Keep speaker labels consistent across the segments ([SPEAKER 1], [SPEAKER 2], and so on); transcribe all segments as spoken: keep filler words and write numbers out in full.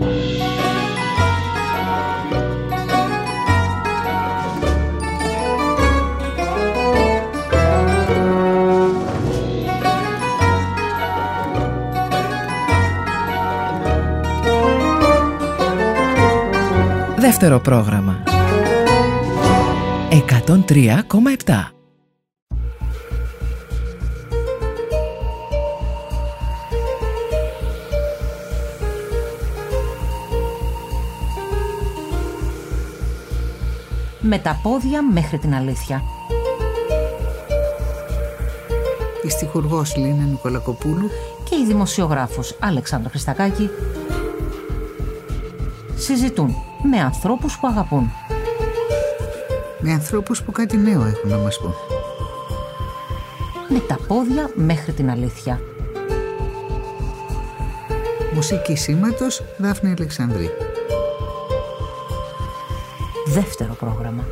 [SPEAKER 1] Δεύτερο πρόγραμμα εκατόν τρία κόμμα επτά.
[SPEAKER 2] Με τα πόδια μέχρι την αλήθεια.
[SPEAKER 3] Η στιχουργός Λίνα Νικολακοπούλου
[SPEAKER 2] Και η δημοσιογράφος Αλεξάνδρα Χριστακάκη συζητούν με ανθρώπους που αγαπούν.
[SPEAKER 3] Με ανθρώπους που κάτι νέο έχουν να μας πούν.
[SPEAKER 2] Με τα πόδια μέχρι την αλήθεια.
[SPEAKER 3] Μουσική σήματος Δάφνη Αλεξανδρή.
[SPEAKER 2] Δεύτερο πρόγραμμα.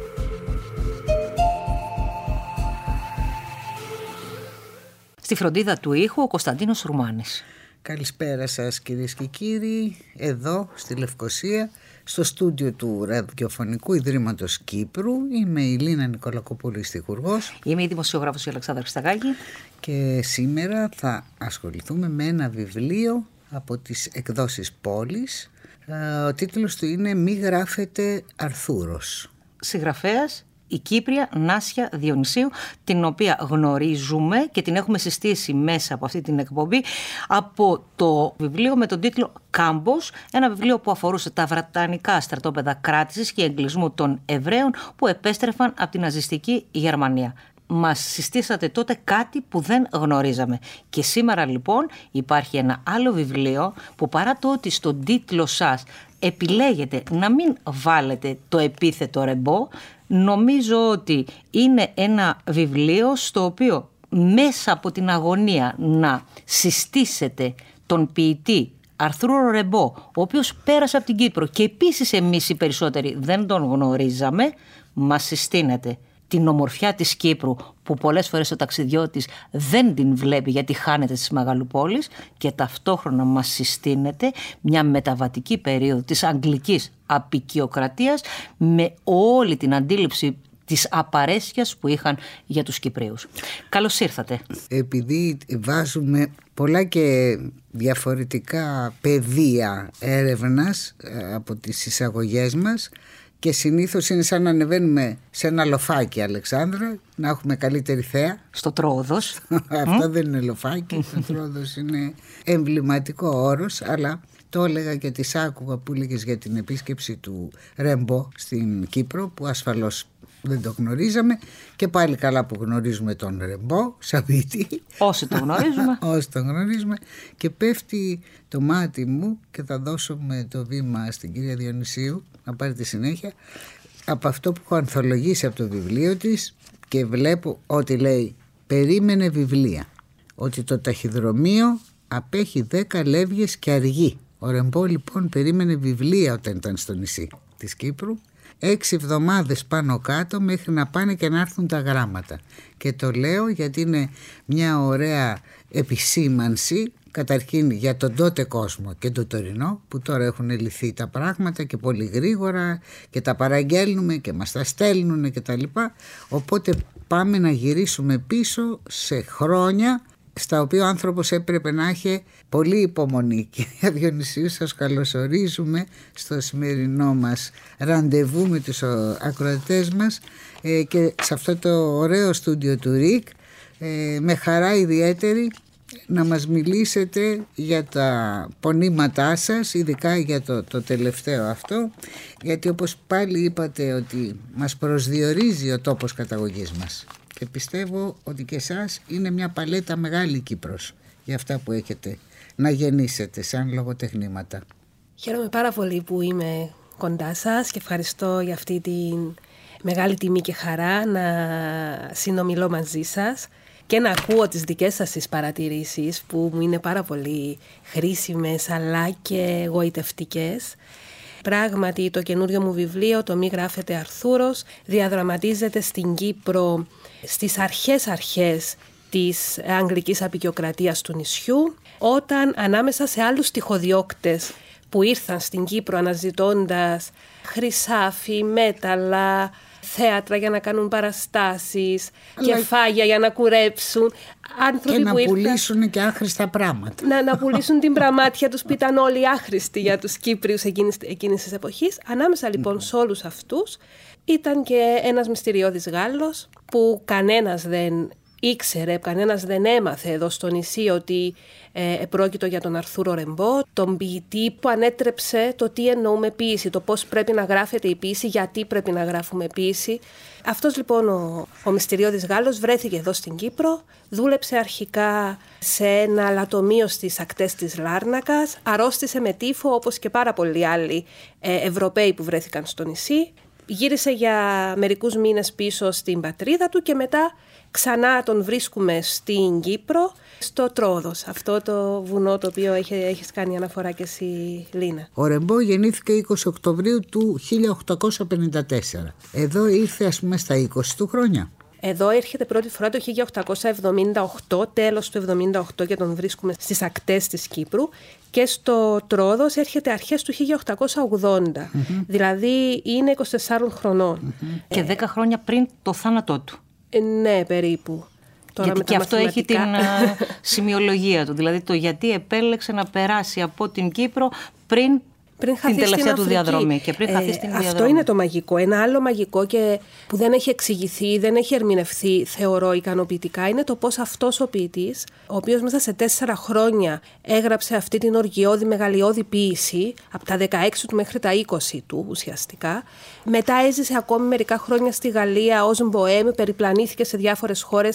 [SPEAKER 2] Στη φροντίδα του ήχου ο Κωνσταντίνος Ρουμάνης.
[SPEAKER 3] Καλησπέρα σας κυρίες και κύριοι, εδώ στη Λευκοσία, στο στούντιο του Ραδιοφωνικού Ιδρύματος Κύπρου. Είμαι η Λίνα Νικολακοπούλου, στιχουργός.
[SPEAKER 2] Είμαι η δημοσιογράφος η Αλεξάνδρα Χριστακάκη.
[SPEAKER 3] Και σήμερα θα ασχοληθούμε με ένα βιβλίο από τις εκδόσεις Πόλης. Ο τίτλος του είναι «Μη γράφετε Αρθούρος».
[SPEAKER 2] Συγγραφέας η Κύπρια Νάσια Διονυσίου, την οποία γνωρίζουμε και την έχουμε συστήσει μέσα από αυτή την εκπομπή από το βιβλίο με τον τίτλο «Κάμπος», ένα βιβλίο που αφορούσε τα βρετανικά στρατόπεδα κράτησης και εγκλισμού των Εβραίων που επέστρεφαν από την ναζιστική Γερμανία. Μας συστήσατε τότε κάτι που δεν γνωρίζαμε. Και σήμερα λοιπόν υπάρχει ένα άλλο βιβλίο που, παρά το ότι στον τίτλο σας επιλέγετε να μην βάλετε το επίθετο ρεμπό, νομίζω ότι είναι ένα βιβλίο στο οποίο μέσα από την αγωνία να συστήσετε τον ποιητή Αρθούρο Ρεμπό, ο οποίος πέρασε από την Κύπρο και επίσης εμείς οι περισσότεροι δεν τον γνωρίζαμε, μας συστήνεται την ομορφιά της Κύπρου που πολλές φορές ο ταξιδιώτης δεν την βλέπει γιατί χάνεται στις μεγαλοπόλεις, και ταυτόχρονα μας συστήνεται μια μεταβατική περίοδο της αγγλικής αποικιοκρατίας με όλη την αντίληψη της απαρέσκειας που είχαν για τους Κυπρίους. Καλώς ήρθατε.
[SPEAKER 3] Επειδή βάζουμε πολλά και διαφορετικά πεδία έρευνας από τις εισαγωγές μας, και συνήθως είναι σαν να ανεβαίνουμε σε ένα λοφάκι, Αλεξάνδρα, να έχουμε καλύτερη θέα.
[SPEAKER 2] Στο Τρόδος.
[SPEAKER 3] Αυτό mm. δεν είναι λοφάκι, το Τρόδος είναι εμβληματικό όρος, αλλά το έλεγα και τις άκουγα που έλεγες για την επίσκεψη του Ρεμπό στην Κύπρο, που ασφαλώς δεν το γνωρίζαμε, και πάλι καλά που γνωρίζουμε τον Ρεμπό, Σαββίτη.
[SPEAKER 2] Όσοι το γνωρίζουμε.
[SPEAKER 3] Όσοι το γνωρίζουμε. Και πέφτει το μάτι μου, και θα δώσουμε το βήμα στην κυρία Διονυσίου να πάρει τη συνέχεια, από αυτό που έχω ανθολογήσει από το βιβλίο της, και βλέπω ότι λέει «Περίμενε βιβλία», ότι το ταχυδρομείο απέχει δέκα λεύγες και αργεί. Ο Ρεμπό λοιπόν περίμενε βιβλία όταν ήταν στο νησί της Κύπρου, έξι εβδομάδες πάνω κάτω μέχρι να πάνε και να έρθουν τα γράμματα. Και το λέω γιατί είναι μια ωραία επισήμανση, καταρχήν για τον τότε κόσμο και τον τωρινό, που τώρα έχουν λυθεί τα πράγματα και πολύ γρήγορα και τα παραγγέλνουμε και μας τα στέλνουν και τα λοιπά. Οπότε πάμε να γυρίσουμε πίσω σε χρόνια στα οποία ο άνθρωπος έπρεπε να έχει πολύ υπομονή. Κυρία Διονυσίου, σας καλωσορίζουμε στο σημερινό μας ραντεβού με τους ακροατές μας και σε αυτό το ωραίο στούντιο του ΡΙΚ, με χαρά ιδιαίτερη να μας μιλήσετε για τα πονήματά σας, ειδικά για το, το τελευταίο αυτό, γιατί όπως πάλι είπατε ότι μας προσδιορίζει ο τόπος καταγωγής μας. Και πιστεύω ότι και εσάς είναι μια παλέτα μεγάλη Κύπρος για αυτά που έχετε να γεννήσετε σαν λογοτεχνήματα.
[SPEAKER 4] Χαίρομαι πάρα πολύ που είμαι κοντά σας και ευχαριστώ για αυτή τη μεγάλη τιμή και χαρά να συνομιλώ μαζί σας και να ακούω τις δικές σας τις παρατηρήσεις που μου είναι πάρα πολύ χρήσιμες αλλά και γοητευτικές. Πράγματι το καινούριο μου βιβλίο, το «Μη γράφετε Αρθούρος», διαδραματίζεται στην Κύπρο στις αρχές αρχές της αγγλικής αποικιοκρατίας του νησιού, όταν ανάμεσα σε άλλους τυχοδιώκτες που ήρθαν στην Κύπρο αναζητώντας χρυσάφι, μέταλλα, θέατρα για να κάνουν παραστάσεις, αλλά... κεφάγια για να κουρέψουν. Άνθρωποι
[SPEAKER 3] και να
[SPEAKER 4] που ήρθαν...
[SPEAKER 3] πουλήσουν και άχρηστα πράγματα.
[SPEAKER 4] Να, να πουλήσουν την πραμάτια τους που ήταν όλοι άχρηστοι για τους Κύπριους εκείνης, εκείνης της εποχής. Ανάμεσα λοιπόν mm. σε όλους αυτούς ήταν και ένας μυστηριώδης Γάλλος που κανένας δεν ήξερε, κανένας δεν έμαθε εδώ στο νησί ότι ε, επρόκειτο για τον Αρθούρο Ρεμπό, τον ποιητή που ανέτρεψε το τι εννοούμε ποίηση, το πώς πρέπει να γράφεται η ποίηση, γιατί πρέπει να γράφουμε ποίηση. Αυτός λοιπόν ο, ο μυστηριώδης Γάλλος βρέθηκε εδώ στην Κύπρο, δούλεψε αρχικά σε ένα λατομείο στις ακτές της Λάρνακας, αρρώστησε με τύφο όπως και πάρα πολλοί άλλοι ε, Ευρωπαίοι που βρέθηκαν στο νησί. Γύρισε για μερικούς μήνες πίσω στην πατρίδα του και μετά ξανά τον βρίσκουμε στην Κύπρο, στο Τρόδος, αυτό το βουνό το οποίο έχεις κάνει αναφορά και εσύ, Λίνα.
[SPEAKER 3] Ο Ρεμπό γεννήθηκε είκοσι Οκτωβρίου του χίλια οκτακόσια πενήντα τέσσερα. Εδώ ήρθε ας πούμε στα είκοσι του χρόνια.
[SPEAKER 4] Εδώ έρχεται πρώτη φορά το χίλια οκτακόσια εβδομήντα οκτώ, τέλος του εβδομήντα οκτώ, και τον βρίσκουμε στις ακτές της Κύπρου, και στο Τρόδος έρχεται αρχές του χίλια οκτακόσια ογδόντα, mm-hmm. δηλαδή είναι είκοσι τεσσάρων χρονών.
[SPEAKER 2] Mm-hmm. Και δέκα χρόνια πριν το θάνατό του.
[SPEAKER 4] Ε, ναι, περίπου. Τώρα
[SPEAKER 2] γιατί και αυτό έχει την uh, σημειολογία του, δηλαδή το γιατί επέλεξε να περάσει από την Κύπρο πριν... Πριν την τελευταία του διαδρομή και πριν χαθεί ε, στην διαδρομή.
[SPEAKER 4] Αυτό είναι το μαγικό. Ένα άλλο μαγικό και που δεν έχει εξηγηθεί, δεν έχει ερμηνευθεί, θεωρώ ικανοποιητικά, είναι το πώς αυτός ο ποιητής, ο οποίος μέσα σε τέσσερα χρόνια έγραψε αυτή την οργιώδη, μεγαλειώδη ποίηση, από τα δεκαέξι του μέχρι τα είκοσι του ουσιαστικά, μετά έζησε ακόμη μερικά χρόνια στη Γαλλία ως μποέμ, περιπλανήθηκε σε διάφορες χώρες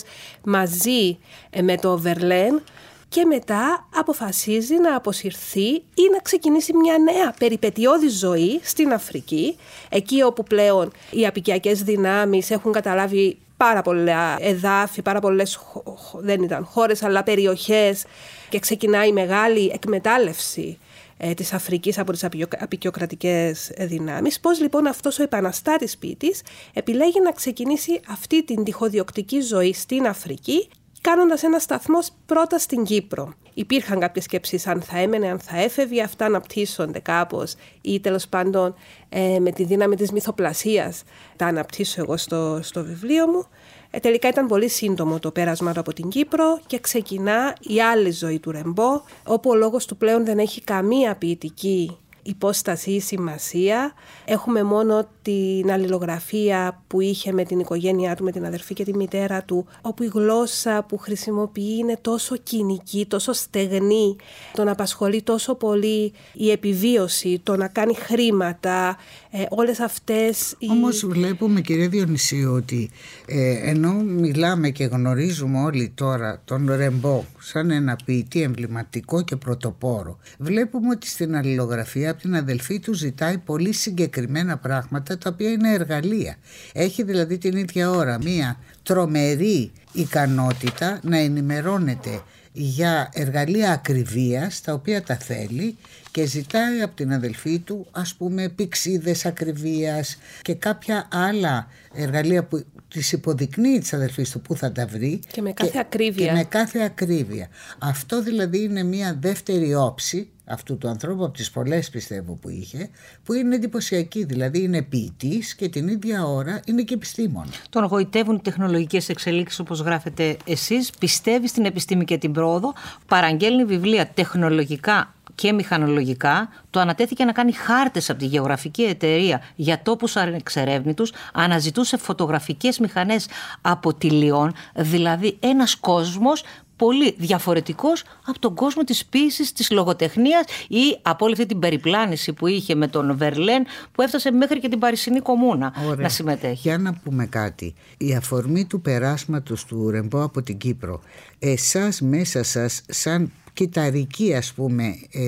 [SPEAKER 4] μαζί με το Βερλέν. Και μετά αποφασίζει να αποσυρθεί ή να ξεκινήσει μια νέα περιπετειώδη ζωή στην Αφρική, εκεί όπου πλέον οι απικιακές δυνάμεις έχουν καταλάβει πάρα πολλά εδάφη, πάρα πολλές, δεν ήταν χώρες αλλά περιοχές, και ξεκινάει η μεγάλη εκμετάλλευση ε, της Αφρικής από τις απικιοκρατικές δυνάμεις. Πώς λοιπόν αυτός ο επαναστάτης ποιητής επιλέγει να ξεκινήσει αυτή την τυχοδιοκτική ζωή στην Αφρική, κάνοντας ένα σταθμό πρώτα στην Κύπρο. Υπήρχαν κάποιες σκέψεις αν θα έμενε, αν θα έφευγε, αυτά αναπτύσσονται κάπως ή τέλος πάντων ε, με τη δύναμη της μυθοπλασίας τα αναπτύσσω εγώ στο, στο βιβλίο μου. Ε, τελικά ήταν πολύ σύντομο το πέρασμα του από την Κύπρο και ξεκινά η άλλη ζωή του Ρεμπό, όπου ο λόγος του πλέον δεν έχει καμία ποιητική υπόσταση ή σημασία. Έχουμε μόνο την αλληλογραφία που είχε με την οικογένειά του, με την αδερφή και τη μητέρα του, όπου η γλώσσα που χρησιμοποιεί είναι τόσο κοινική, τόσο στεγνή, τον απασχολεί τόσο πολύ η επιβίωση, το να κάνει χρήματα, ε, όλες αυτές...
[SPEAKER 3] Όμως
[SPEAKER 4] οι...
[SPEAKER 3] βλέπουμε, κυρία Διονυσίου, ότι ε, ενώ μιλάμε και γνωρίζουμε όλοι τώρα τον Ρεμπό σαν ένα ποιητή εμβληματικό και πρωτοπόρο, βλέπουμε ότι στην αλληλογραφία από την αδελφή του ζητάει πολύ συγκεκριμένα πράγματα, τα οποία είναι εργαλεία. Έχει δηλαδή την ίδια ώρα μία τρομερή ικανότητα να ενημερώνεται για εργαλεία ακριβίας, τα οποία τα θέλει, και ζητάει από την αδελφή του, ας πούμε, πηξίδες ακριβίας και κάποια άλλα εργαλεία που της υποδεικνύει της αδελφής του που θα τα βρει,
[SPEAKER 4] και με κάθε και, ακρίβεια.
[SPEAKER 3] Και με κάθε ακρίβεια. Αυτό δηλαδή είναι μια δεύτερη όψη αυτού του ανθρώπου, από τις πολλές πιστεύω που είχε, που είναι εντυπωσιακή. Δηλαδή είναι ποιητής και την ίδια ώρα είναι και επιστήμον.
[SPEAKER 2] Τον γοητεύουν οι τεχνολογικές εξελίξεις, όπως γράφετε εσείς, πιστεύει στην επιστήμη και την πρόοδο, παραγγέλνει βιβλία τεχνολογικά και μηχανολογικά, το ανατέθηκε να κάνει χάρτες από τη γεωγραφική εταιρεία για τόπους ανεξερεύνητους, αναζητούσε φωτογραφικές μηχανές από τη Λιόν, δηλαδή ένας κόσμος πολύ διαφορετικός από τον κόσμο της ποίησης, της λογοτεχνίας ή από όλη αυτή την περιπλάνηση που είχε με τον Βερλέν, που έφτασε μέχρι και την Παρισινή Κομμούνα. Ωραία. Να συμμετέχει.
[SPEAKER 3] Για να πούμε κάτι. Η αφορμή του περάσματος του Ρεμπό από την Κύπρο, εσάς μέσα σας σαν κυταρική ας πούμε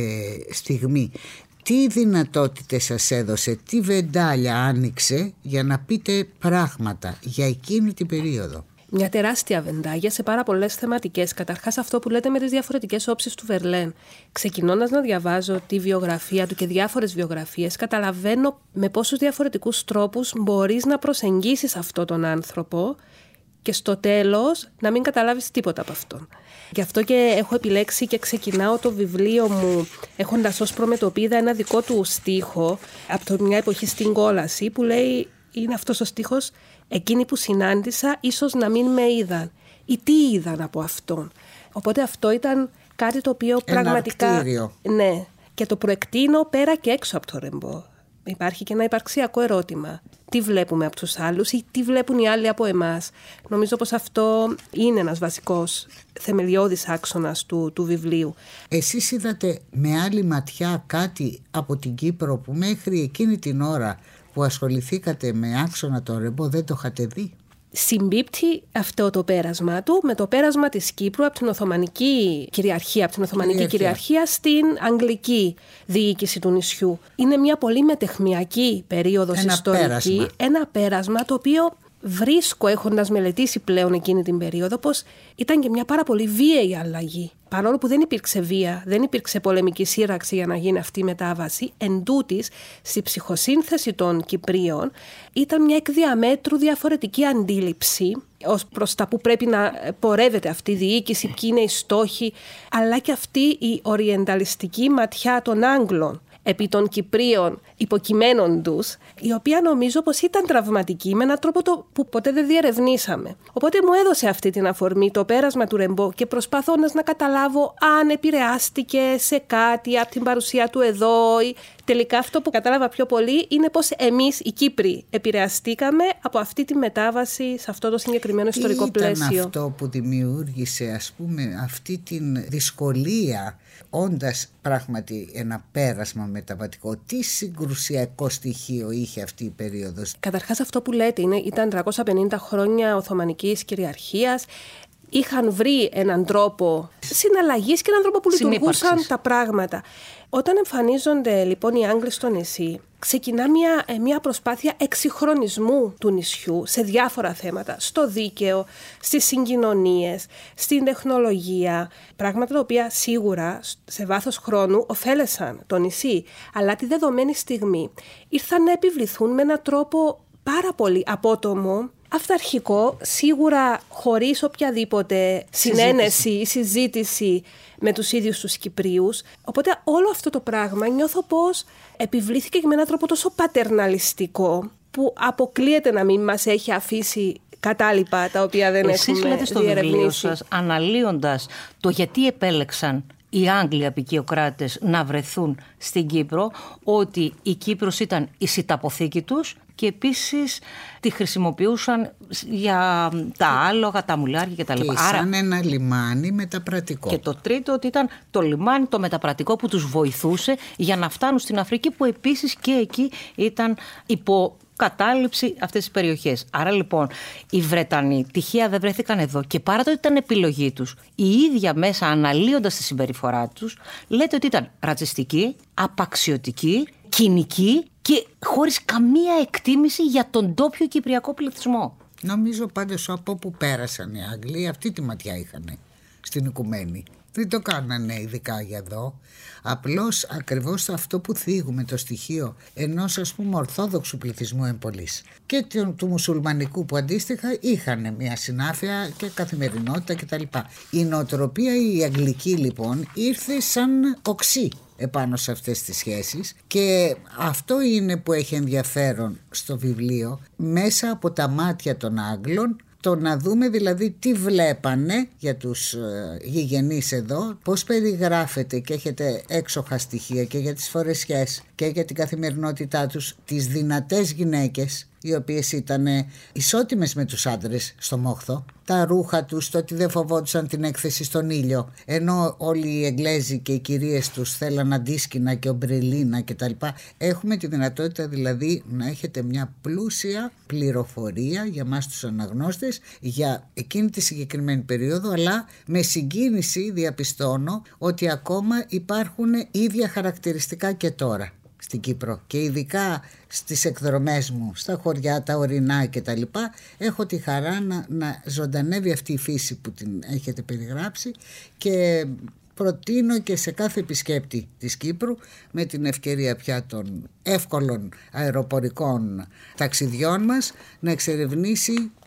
[SPEAKER 3] ε, στιγμή, τι δυνατότητες σας έδωσε, τι βεντάλια άνοιξε για να πείτε πράγματα για εκείνη την περίοδο?
[SPEAKER 4] Μια τεράστια βεντάγια σε πάρα πολλές θεματικές. Καταρχάς αυτό που λέτε με τις διαφορετικές όψεις του Βερλέν. Ξεκινώντας να διαβάζω τη βιογραφία του και διάφορες βιογραφίες, καταλαβαίνω με πόσους διαφορετικούς τρόπους μπορείς να προσεγγίσεις αυτόν τον άνθρωπο και στο τέλος να μην καταλάβεις τίποτα από αυτόν. Γι' αυτό και έχω επιλέξει και ξεκινάω το βιβλίο μου έχοντας ως προμετωπίδα ένα δικό του στίχο από το μια εποχή στην κόλαση που λέει, είναι αυτός ο στίχος, εκείνοι που συνάντησα ίσως να μην με είδαν ή τι είδαν από αυτόν. Οπότε αυτό ήταν κάτι το οποίο
[SPEAKER 3] ένα
[SPEAKER 4] πραγματικά...
[SPEAKER 3] κτίριο.
[SPEAKER 4] Ναι, και το προεκτείνω πέρα και έξω από το Ρεμπό. Υπάρχει και ένα υπαρξιακό ερώτημα. Τι βλέπουμε από τους άλλους ή τι βλέπουν οι άλλοι από εμάς. Νομίζω πως αυτό είναι ένας βασικός θεμελιώδης άξονας του, του βιβλίου.
[SPEAKER 3] Εσείς είδατε με άλλη ματιά κάτι από την Κύπρο που μέχρι εκείνη την ώρα που ασχοληθήκατε με άξονα το Ρεμπό δεν το είχατε δει?
[SPEAKER 4] Συμπίπτει αυτό το πέρασμα του με το πέρασμα της Κύπρου από την Οθωμανική κυριαρχία, από την Οθωμανική κυριαρχία στην Αγγλική διοίκηση του νησιού. Είναι μια πολύ μετεχμιακή περίοδος
[SPEAKER 3] ένα
[SPEAKER 4] ιστορική,
[SPEAKER 3] πέρασμα.
[SPEAKER 4] ένα πέρασμα το οποίο βρίσκω έχοντας μελετήσει πλέον εκείνη την περίοδο πως ήταν και μια πάρα πολύ βίαιη αλλαγή. Παρόλο που δεν υπήρξε βία, δεν υπήρξε πολεμική σύραξη για να γίνει αυτή η μετάβαση, εντούτοις στη ψυχοσύνθεση των Κυπρίων ήταν μια εκ διαμέτρου διαφορετική αντίληψη ως προς τα που πρέπει να πορεύεται αυτή η διοίκηση, ποιοι είναι οι στόχοι, αλλά και αυτή η οριενταλιστική ματιά των Άγγλων επί των Κυπρίων υποκειμένων τους, η οποία νομίζω πως ήταν τραυματική με έναν τρόπο το που ποτέ δεν διερευνήσαμε. Οπότε μου έδωσε αυτή την αφορμή το πέρασμα του Ρεμπό και προσπαθώντας να καταλάβω αν επηρεάστηκε σε κάτι από την παρουσία του εδώ. Ή... Τελικά αυτό που κατάλαβα πιο πολύ είναι πως εμείς οι Κύπροι επηρεαστήκαμε από αυτή τη μετάβαση σε αυτό το συγκεκριμένο ιστορικό
[SPEAKER 3] Τι
[SPEAKER 4] πλαίσιο.
[SPEAKER 3] ήταν αυτό που δημιούργησε, ας πούμε, αυτή την δυσκολία, όντας πράγματι ένα πέρασμα μεταβατικό? Τι συγκρουσιακό στοιχείο είχε αυτή η περίοδος?
[SPEAKER 4] Καταρχάς αυτό που λέτε είναι, ήταν τριακόσια πενήντα χρόνια Οθωμανικής κυριαρχίας. Είχαν βρει έναν τρόπο συναλλαγής και έναν τρόπο που λειτουργούσαν τα πράγματα. Όταν εμφανίζονται λοιπόν οι Άγγλοι στο νησί, ξεκινά μια, μια προσπάθεια εξυγχρονισμού του νησιού σε διάφορα θέματα. Στο δίκαιο, στις συγκοινωνίες, στην τεχνολογία. Πράγματα τα οποία σίγουρα σε βάθος χρόνου ωφέλεσαν το νησί. Αλλά τη δεδομένη στιγμή ήρθαν να επιβληθούν με έναν τρόπο πάρα πολύ απότομο, αυταρχικό, σίγουρα χωρίς οποιαδήποτε συνένεση ή συζήτηση με τους ίδιους τους Κυπρίους. Οπότε όλο αυτό το πράγμα νιώθω πως επιβλήθηκε και με έναν τρόπο τόσο πατερναλιστικό που αποκλείεται να μην μας έχει αφήσει κατάλοιπα τα οποία δεν
[SPEAKER 2] Εσείς
[SPEAKER 4] έχουμε
[SPEAKER 2] λέτε στο
[SPEAKER 4] διερευνήσει.
[SPEAKER 2] βιβλίο σας, αναλύοντας το γιατί επέλεξαν οι Άγγλοι απικιοκράτες να βρεθούν στην Κύπρο, ότι η Κύπρος ήταν η σιταποθήκη τους και επίσης τη χρησιμοποιούσαν για τα άλογα, τα μουλάρια κτλ.
[SPEAKER 3] Και Άρα... σαν ένα λιμάνι μεταπρατικό.
[SPEAKER 2] Και το τρίτο ότι ήταν το λιμάνι το μεταπρατικό που τους βοηθούσε για να φτάνουν στην Αφρική, που επίσης και εκεί ήταν υπό κατάληψη αυτές τις περιοχές. Άρα λοιπόν οι Βρετανοί τυχαία δεν βρέθηκαν εδώ και παρά το ότι ήταν επιλογή τους, η ίδια μέσα αναλύοντας τη συμπεριφορά τους, λέτε ότι ήταν ρατσιστική, απαξιωτική, κοινική και χωρίς καμία εκτίμηση για τον ντόπιο κυπριακό πληθυσμό.
[SPEAKER 3] Νομίζω πάντως από όπου πέρασαν οι Άγγλοι αυτή τη ματιά είχαν στην οικουμένη. Δεν το κάνανε ειδικά για εδώ. Απλώς ακριβώς αυτό που θίγουμε, το στοιχείο ενός ας πούμε ορθόδοξου πληθυσμού εμπολής και του, του μουσουλμανικού που αντίστοιχα είχαν μια συνάφεια και καθημερινότητα κτλ. Η νοοτροπία η αγγλική λοιπόν ήρθε σαν οξύ επάνω σε αυτές τις σχέσεις και αυτό είναι που έχει ενδιαφέρον στο βιβλίο, μέσα από τα μάτια των Άγγλων, το να δούμε δηλαδή τι βλέπανε για τους ε, γηγενείς εδώ, πώς περιγράφεται και έχετε έξοχα στοιχεία και για τις φορεσιές και για την καθημερινότητά τους, τις δυνατές γυναίκες οι οποίες ήταν ισότιμες με τους άντρες στο μόχθο, τα ρούχα τους, το ότι δεν φοβόντουσαν την έκθεση στον ήλιο, ενώ όλοι οι Εγγλέζοι και οι κυρίες τους θέλαν αντίσκηνα και ομπρελίνα κτλ. Έχουμε τη δυνατότητα δηλαδή να έχετε μια πλούσια πληροφορία για μας τους αναγνώστες για εκείνη τη συγκεκριμένη περίοδο, αλλά με συγκίνηση διαπιστώνω ότι ακόμα υπάρχουν ίδια χαρακτηριστικά και τώρα στην Κύπρο και ειδικά στις εκδρομές μου στα χωριά, τα ορεινά και τα λοιπά, έχω τη χαρά να, να ζωντανεύει αυτή η φύση που την έχετε περιγράψει και προτείνω και σε κάθε επισκέπτη της Κύπρου, με την ευκαιρία πια των εύκολων αεροπορικών ταξιδιών μας, να εξερευνήσει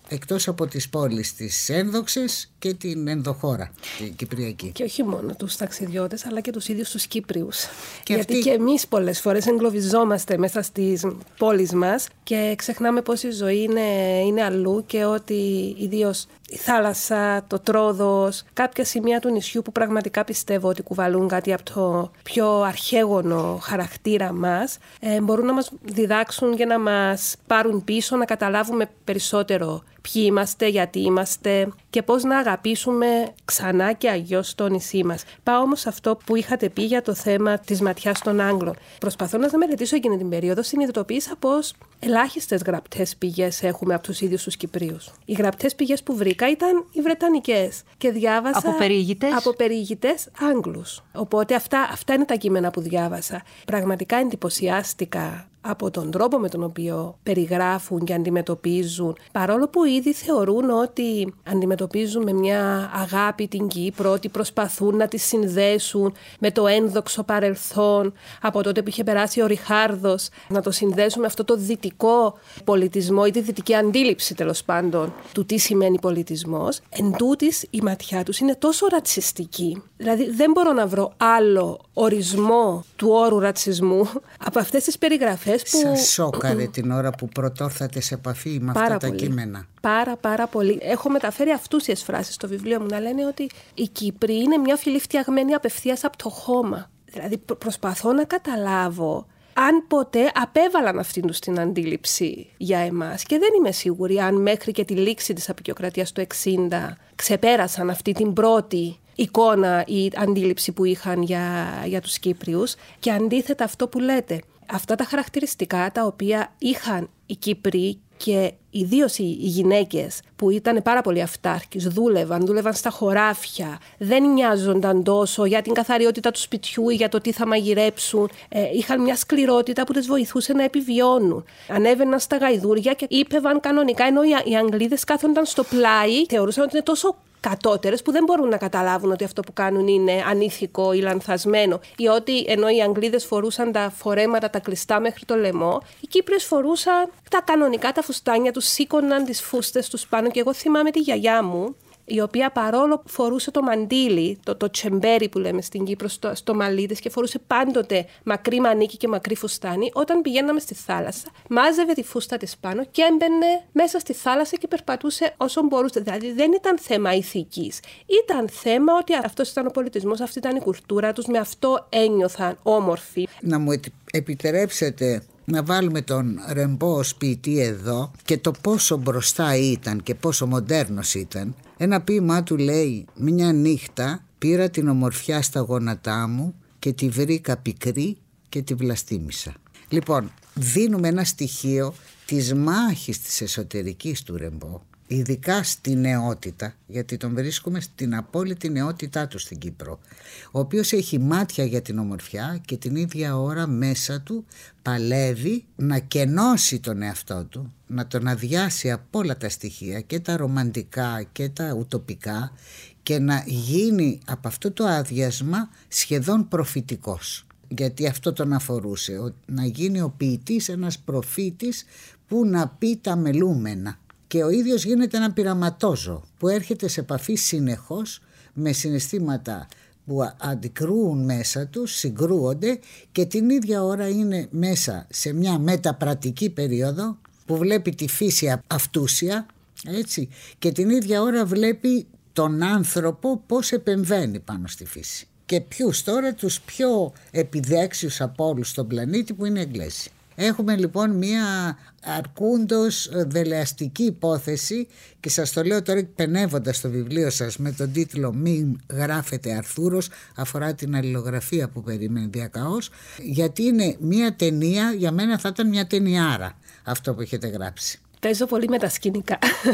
[SPEAKER 3] εκτός από τις πόλεις τις ένδοξες και την ενδοχώρα, την Κυπριακή.
[SPEAKER 4] Και όχι μόνο τους ταξιδιώτες, αλλά και τους ίδιους τους Κύπριους.
[SPEAKER 3] Και
[SPEAKER 4] Γιατί
[SPEAKER 3] αυτοί...
[SPEAKER 4] και εμείς πολλές φορές εγκλωβιζόμαστε μέσα στις πόλεις μας και ξεχνάμε πως η ζωή είναι, είναι αλλού και ότι ιδίως η θάλασσα, το Τρόδος, κάποια σημεία του νησιού που πραγματικά πιστεύω ότι κουβαλούν κάτι από το πιο αρχαίγωνο χαρακτήρα μας, ε, μπορούν να μας διδάξουν και να μας πάρουν πίσω, να καταλάβουμε περισσότερο ποιοι είμαστε, γιατί είμαστε και πώς να αγαπήσουμε ξανά και αγιώς το νησί μας. Πάω όμως σε αυτό που είχατε πει για το θέμα της ματιάς των Άγγλων. Προσπαθώντας να μελετήσω εκείνη την περίοδο, συνειδητοποίησα πως ελάχιστες γραπτές πηγές έχουμε από τους ίδιους τους Κυπρίους. Οι γραπτές πηγές που βρήκα ήταν οι βρετανικές και διάβασα
[SPEAKER 2] από περιηγητές,
[SPEAKER 4] από περιηγητές Άγγλους. Οπότε αυτά, αυτά είναι τα κείμενα που διάβασα. Πραγματικά εντυπωσιάστηκα από τον τρόπο με τον οποίο περιγράφουν και αντιμετωπίζουν, παρόλο που ήδη θεωρούν ότι αντιμετωπίζουν με μια αγάπη την Κύπρο, ότι προσπαθούν να τη συνδέσουν με το ένδοξο παρελθόν από τότε που είχε περάσει ο Ριχάρδος, να το συνδέσουν με αυτό το δυτικό πολιτισμό ή τη δυτική αντίληψη τέλος πάντων του τι σημαίνει πολιτισμός. Εν τούτης η ματιά τους είναι τόσο ρατσιστική, δηλαδή δεν μπορώ να βρω άλλο ορισμό του όρου ρατσισμού από αυτές τις περιγραφές. Που...
[SPEAKER 3] Σας σόκαρε την ώρα που πρωτόρθατε σε επαφή με
[SPEAKER 4] πάρα
[SPEAKER 3] αυτά τα
[SPEAKER 4] πολύ.
[SPEAKER 3] κείμενα?
[SPEAKER 4] Πάρα πάρα πολύ. Έχω μεταφέρει αυτούσιες φράσεις στο βιβλίο μου να λένε ότι η Κύπρη είναι μια φυλή φτιαγμένη απευθείας από το χώμα. Δηλαδή προ- προσπαθώ να καταλάβω αν ποτέ απέβαλαν αυτήν τους την αντίληψη για εμάς και δεν είμαι σίγουρη αν μέχρι και τη λήξη της αποικιοκρατίας του εξήντα ξεπέρασαν αυτή την πρώτη εικόνα ή αντίληψη που είχαν για, για τους Κύπριους και αντίθετα αυτό που λέτε. Αυτά τα χαρακτηριστικά τα οποία είχαν οι Κύπροι και ιδίως οι γυναίκες που ήταν πάρα πολύ αυτάρκεις, δούλευαν, δούλευαν στα χωράφια, δεν νοιάζονταν τόσο για την καθαριότητα του σπιτιού ή για το τι θα μαγειρέψουν. Ε, είχαν μια σκληρότητα που τις βοηθούσε να επιβιώνουν. Ανέβαιναν στα γαϊδούρια και ήπευαν κανονικά, ενώ οι Αγγλίδες κάθονταν στο πλάι, θεωρούσαν ότι είναι τόσο κατώτερες που δεν μπορούν να καταλάβουν ότι αυτό που κάνουν είναι ανήθικο ή λανθασμένο ή ότι ενώ οι Αγγλίδες φορούσαν τα φορέματα τα κλειστά μέχρι το λαιμό, οι Κύπριες φορούσαν τα κανονικά τα φουστάνια τους, σήκωναν τις φούστες τους πάνω και εγώ θυμάμαι τη γιαγιά μου η οποία παρόλο που φορούσε το μαντίλι, το, το τσεμπέρι που λέμε στην Κύπρο, στο, στο μαλλί της και φορούσε πάντοτε μακρύ μανίκι και μακρύ φουστάνι, όταν πηγαίναμε στη θάλασσα, μάζευε τη φούστα της πάνω και έμπαινε μέσα στη θάλασσα και περπατούσε όσο μπορούσε. Δηλαδή δεν ήταν θέμα ηθικής. Ήταν θέμα ότι αυτός ήταν ο πολιτισμός, αυτή ήταν η κουλτούρα τους, με αυτό ένιωθαν όμορφοι.
[SPEAKER 3] Να μου επιτρέψετε να βάλουμε τον Ρεμπό ως ποιητή εδώ και το πόσο μπροστά ήταν και πόσο μοντέρνος ήταν. Ένα ποίημά του λέει: «Μια νύχτα πήρα την ομορφιά στα γόνατά μου και τη βρήκα πικρή και τη βλαστήμησα». Λοιπόν, δίνουμε ένα στοιχείο της μάχης της εσωτερικής του Ρεμπό, ειδικά στη νεότητα, γιατί τον βρίσκουμε στην απόλυτη νεότητά του στην Κύπρο, ο οποίος έχει μάτια για την ομορφιά και την ίδια ώρα μέσα του παλεύει να κενώσει τον εαυτό του, να τον αδειάσει από όλα τα στοιχεία και τα ρομαντικά και τα ουτοπικά και να γίνει από αυτό το άδειασμα σχεδόν προφητικός. Γιατί αυτό τον αφορούσε, να γίνει ο ποιητής ένας προφήτης που να πει τα μελούμενα. Και ο ίδιος γίνεται ένα πειραματόζωο που έρχεται σε επαφή συνεχώς με συναισθήματα που αντικρούουν μέσα τους, συγκρούονται και την ίδια ώρα είναι μέσα σε μια μεταπρατική περίοδο που βλέπει τη φύση αυτούσια, έτσι, και την ίδια ώρα βλέπει τον άνθρωπο πώς επεμβαίνει πάνω στη φύση. Και ποιους τώρα? Τους πιο επιδέξιους από όλους στον πλανήτη που είναι οι Εγγλέζοι. Έχουμε λοιπόν μια αρκούντος δελεαστική υπόθεση και σας το λέω τώρα εκπαινεύοντας το βιβλίο σας με τον τίτλο «Μην γράφετε Αρθούρος», αφορά την αλληλογραφία που περιμένει διακαώς, γιατί είναι μια ταινία, για μένα θα ήταν μια ταινιάρα αυτό που έχετε γράψει.
[SPEAKER 4] Παίζω πολύ με τα σκηνικά.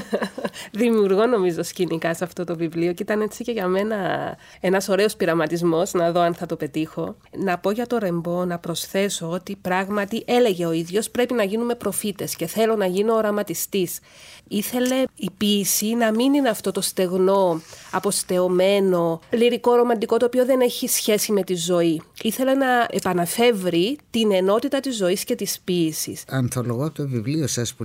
[SPEAKER 4] Δημιουργώ νομίζω σκηνικά σε αυτό το βιβλίο και ήταν έτσι και για μένα ένας ωραίος πειραματισμός να δω αν θα το πετύχω. Να πω για το Ρεμπό, να προσθέσω ότι πράγματι έλεγε ο ίδιος πρέπει να γίνουμε προφήτες και θέλω να γίνω οραματιστής. Ήθελε η ποίηση να μην είναι αυτό το στεγνό, αποστεωμένο, λυρικό, ρομαντικό, το οποίο δεν έχει σχέση με τη ζωή. Ήθελε να επαναφεύρει την ενότητα της ζωής και της ποίησης.
[SPEAKER 3] Ανθολογώ το βιβλίο σας που λέει ότι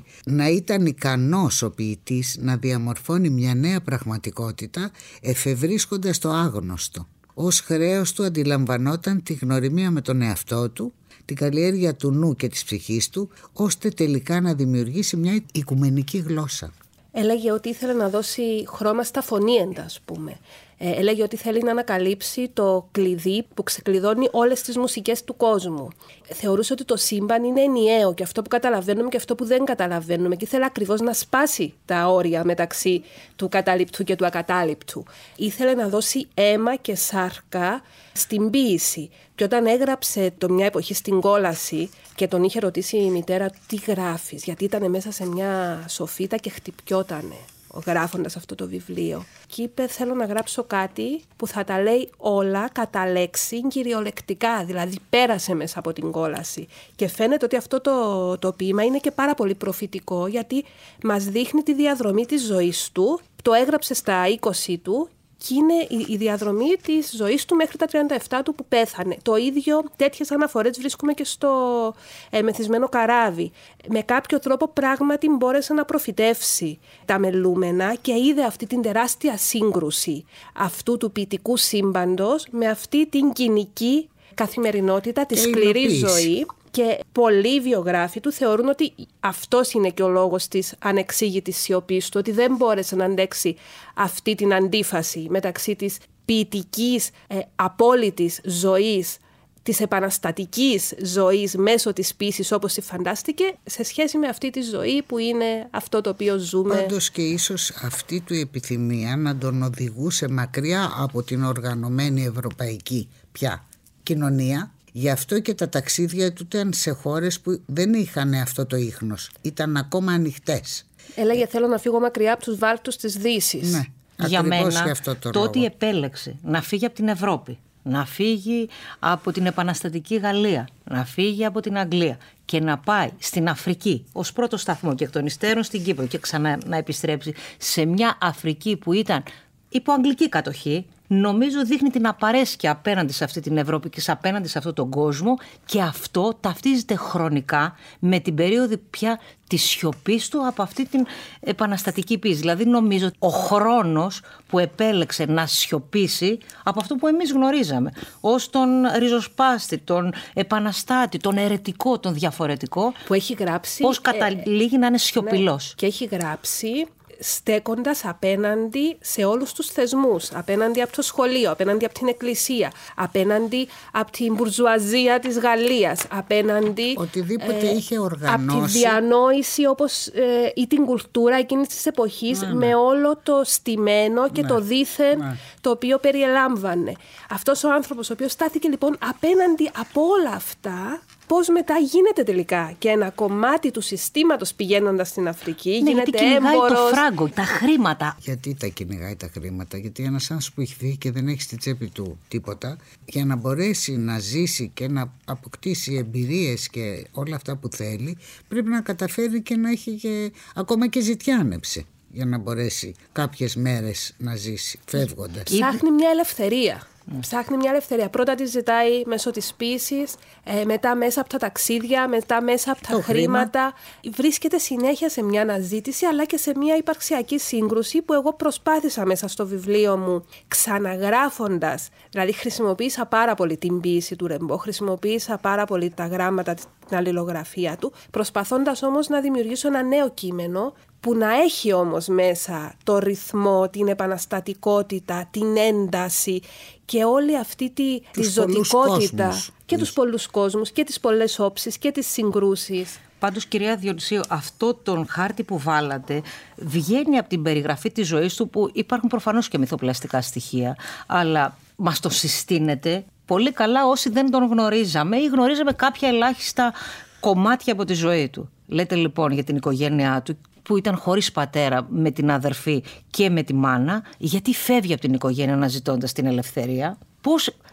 [SPEAKER 3] να ήταν ικανός ο ποιητής να διαμορφώνει μια νέα πραγματικότητα εφευρίσκοντας το άγνωστο. Ως χρέος του αντιλαμβανόταν τη γνωριμία με τον εαυτό του, την καλλιέργεια του νου και της ψυχής του, ώστε τελικά να δημιουργήσει μια οικουμενική γλώσσα.
[SPEAKER 4] Έλεγε ότι ήθελε να δώσει χρώμα στα φωνήεντα, ας πούμε. Ε, έλεγε ότι θέλει να ανακαλύψει το κλειδί που ξεκλειδώνει όλες τις μουσικές του κόσμου. Θεωρούσε ότι το σύμπαν είναι ενιαίο και αυτό που καταλαβαίνουμε και αυτό που δεν καταλαβαίνουμε, και ήθελε ακριβώς να σπάσει τα όρια μεταξύ του καταληπτού και του ακατάληπτου. Ήθελε να δώσει αίμα και σάρκα στην ποίηση. Και όταν έγραψε το «Μια εποχή στην κόλαση» και τον είχε ρωτήσει η μητέρα του τι γράφεις, γιατί ήταν μέσα σε μια σοφίτα και χτυπιότανε γράφοντας αυτό το βιβλίο. Και είπε, θέλω να γράψω κάτι που θα τα λέει όλα κατά λέξη κυριολεκτικά, δηλαδή πέρασε μέσα από την κόλαση. Και φαίνεται ότι αυτό το, το ποίημα είναι και πάρα πολύ προφητικό, γιατί μας δείχνει τη διαδρομή της ζωής του. Το έγραψε στα είκοσι του και είναι η, η διαδρομή της ζωής του μέχρι τα τριάντα επτά του που πέθανε. Το ίδιο, τέτοιες αναφορές βρίσκουμε και στο ε, Μεθυσμένο καράβι. Με κάποιο τρόπο πράγματι μπόρεσε να προφητεύσει τα μελούμενα και είδε αυτή την τεράστια σύγκρουση αυτού του ποιητικού σύμπαντος με αυτή την κοινική καθημερινότητα, τη σκληρή ζωή. Και πολλοί βιογράφοι του θεωρούν ότι αυτός είναι και ο λόγος της ανεξήγητης σιωπής του, ότι δεν μπόρεσε να αντέξει αυτή την αντίφαση μεταξύ της ποιητικής, ε, απόλυτης ζωής, της επαναστατικής ζωής μέσω της ποίησης όπως τη φαντάστηκε, σε σχέση με αυτή τη ζωή που είναι αυτό το οποίο ζούμε.
[SPEAKER 3] Πάντως και ίσως αυτή του επιθυμία να τον οδηγούσε μακριά από την οργανωμένη ευρωπαϊκή πια κοινωνία. Γι' αυτό και τα ταξίδια του ήταν σε χώρες που δεν είχαν αυτό το ίχνος. Ήταν ακόμα ανοιχτές.
[SPEAKER 4] Έλεγε, θέλω να φύγω μακριά από τους βάλτους της Δύσης.
[SPEAKER 3] Ναι,
[SPEAKER 2] για μένα
[SPEAKER 3] αυτό το,
[SPEAKER 2] το ότι επέλεξε να φύγει από την Ευρώπη, να φύγει από την επαναστατική Γαλλία, να φύγει από την Αγγλία και να πάει στην Αφρική ως πρώτο σταθμό και εκ των υστέρων στην Κύπρο και ξανά να επιστρέψει σε μια Αφρική που ήταν υπό αγγλική κατοχή, νομίζω δείχνει την απαρέσκεια απέναντι σε αυτή την Ευρώπη και απέναντι σε αυτόν τον κόσμο, και αυτό ταυτίζεται χρονικά με την περίοδο πια της σιωπής του από αυτή την επαναστατική ποίηση. Δηλαδή νομίζω ο χρόνος που επέλεξε να σιωπήσει από αυτό που εμείς γνωρίζαμε ως τον ριζοσπάστη, τον επαναστάτη, τον αιρετικό, τον διαφορετικό,
[SPEAKER 4] που έχει γράψει,
[SPEAKER 2] πώς καταλήγει ε, να είναι σιωπηλός.
[SPEAKER 4] Ναι, και έχει γράψει στέκοντας απέναντι σε όλους τους θεσμούς, απέναντι από το σχολείο, απέναντι από την εκκλησία, απέναντι από την μπουρζουαζία της Γαλλίας, απέναντι
[SPEAKER 3] οτιδήποτε ε, είχε οργανώσει,
[SPEAKER 4] από τη διανόηση όπως, ε, ή την κουλτούρα εκείνης της εποχής, ναι, ναι, με όλο το στημένο και ναι, το δήθεν, ναι, το οποίο περιελάμβανε. Αυτός ο άνθρωπος ο οποίος στάθηκε λοιπόν απέναντι από όλα αυτά, πώς μετά γίνεται τελικά και ένα κομμάτι του συστήματος πηγαίνοντας στην Αφρική, ναι, γίνεται έμπορος.
[SPEAKER 2] Το φράγκο, τα χρήματα.
[SPEAKER 3] Γιατί τα κυνηγάει τα χρήματα? Γιατί ένας άνθρωπος που έχει φύγει και δεν έχει στη τσέπη του τίποτα, για να μπορέσει να ζήσει και να αποκτήσει εμπειρίες και όλα αυτά που θέλει, πρέπει να καταφέρει και να έχει και, ακόμα και ζητιάνεψη, για να μπορέσει κάποιες μέρες να ζήσει φεύγοντας.
[SPEAKER 4] Ψάχνει μια ελευθερία. Mm. Ψάχνει μια ελευθερία. Πρώτα τη ζητάει μέσω της ποίησης, ε, μετά μέσα από τα ταξίδια, μετά μέσα από τα το χρήματα. Χρήμα. Βρίσκεται συνέχεια σε μια αναζήτηση, αλλά και σε μια υπαρξιακή σύγκρουση που εγώ προσπάθησα μέσα στο βιβλίο μου, ξαναγράφοντας. Δηλαδή χρησιμοποίησα πάρα πολύ την ποίηση του Ρεμπό, χρησιμοποίησα πάρα πολύ τα γράμματα, την αλληλογραφία του, προσπαθώντας όμως να δημιουργήσω ένα νέο κείμενο που να έχει όμως μέσα το ρυθμό, την επαναστατικότητα, την ένταση και όλη αυτή τη, τη ζωτικότητα και τους πολλούς κόσμους και τις πολλές όψεις και τις συγκρούσεις.
[SPEAKER 2] Πάντως, κυρία Διονυσίου, αυτό τον χάρτη που βάλατε βγαίνει από την περιγραφή της ζωής του, που υπάρχουν προφανώς και μυθοπλαστικά στοιχεία, αλλά μας το συστήνεται πολύ καλά όσοι δεν τον γνωρίζαμε ή γνωρίζαμε κάποια ελάχιστα κομμάτια από τη ζωή του. Λέτε λοιπόν για την οικογένειά του, που ήταν χωρίς πατέρα, με την αδερφή και με τη μάνα, γιατί φεύγει από την οικογένεια αναζητώντας την ελευθερία. Πώς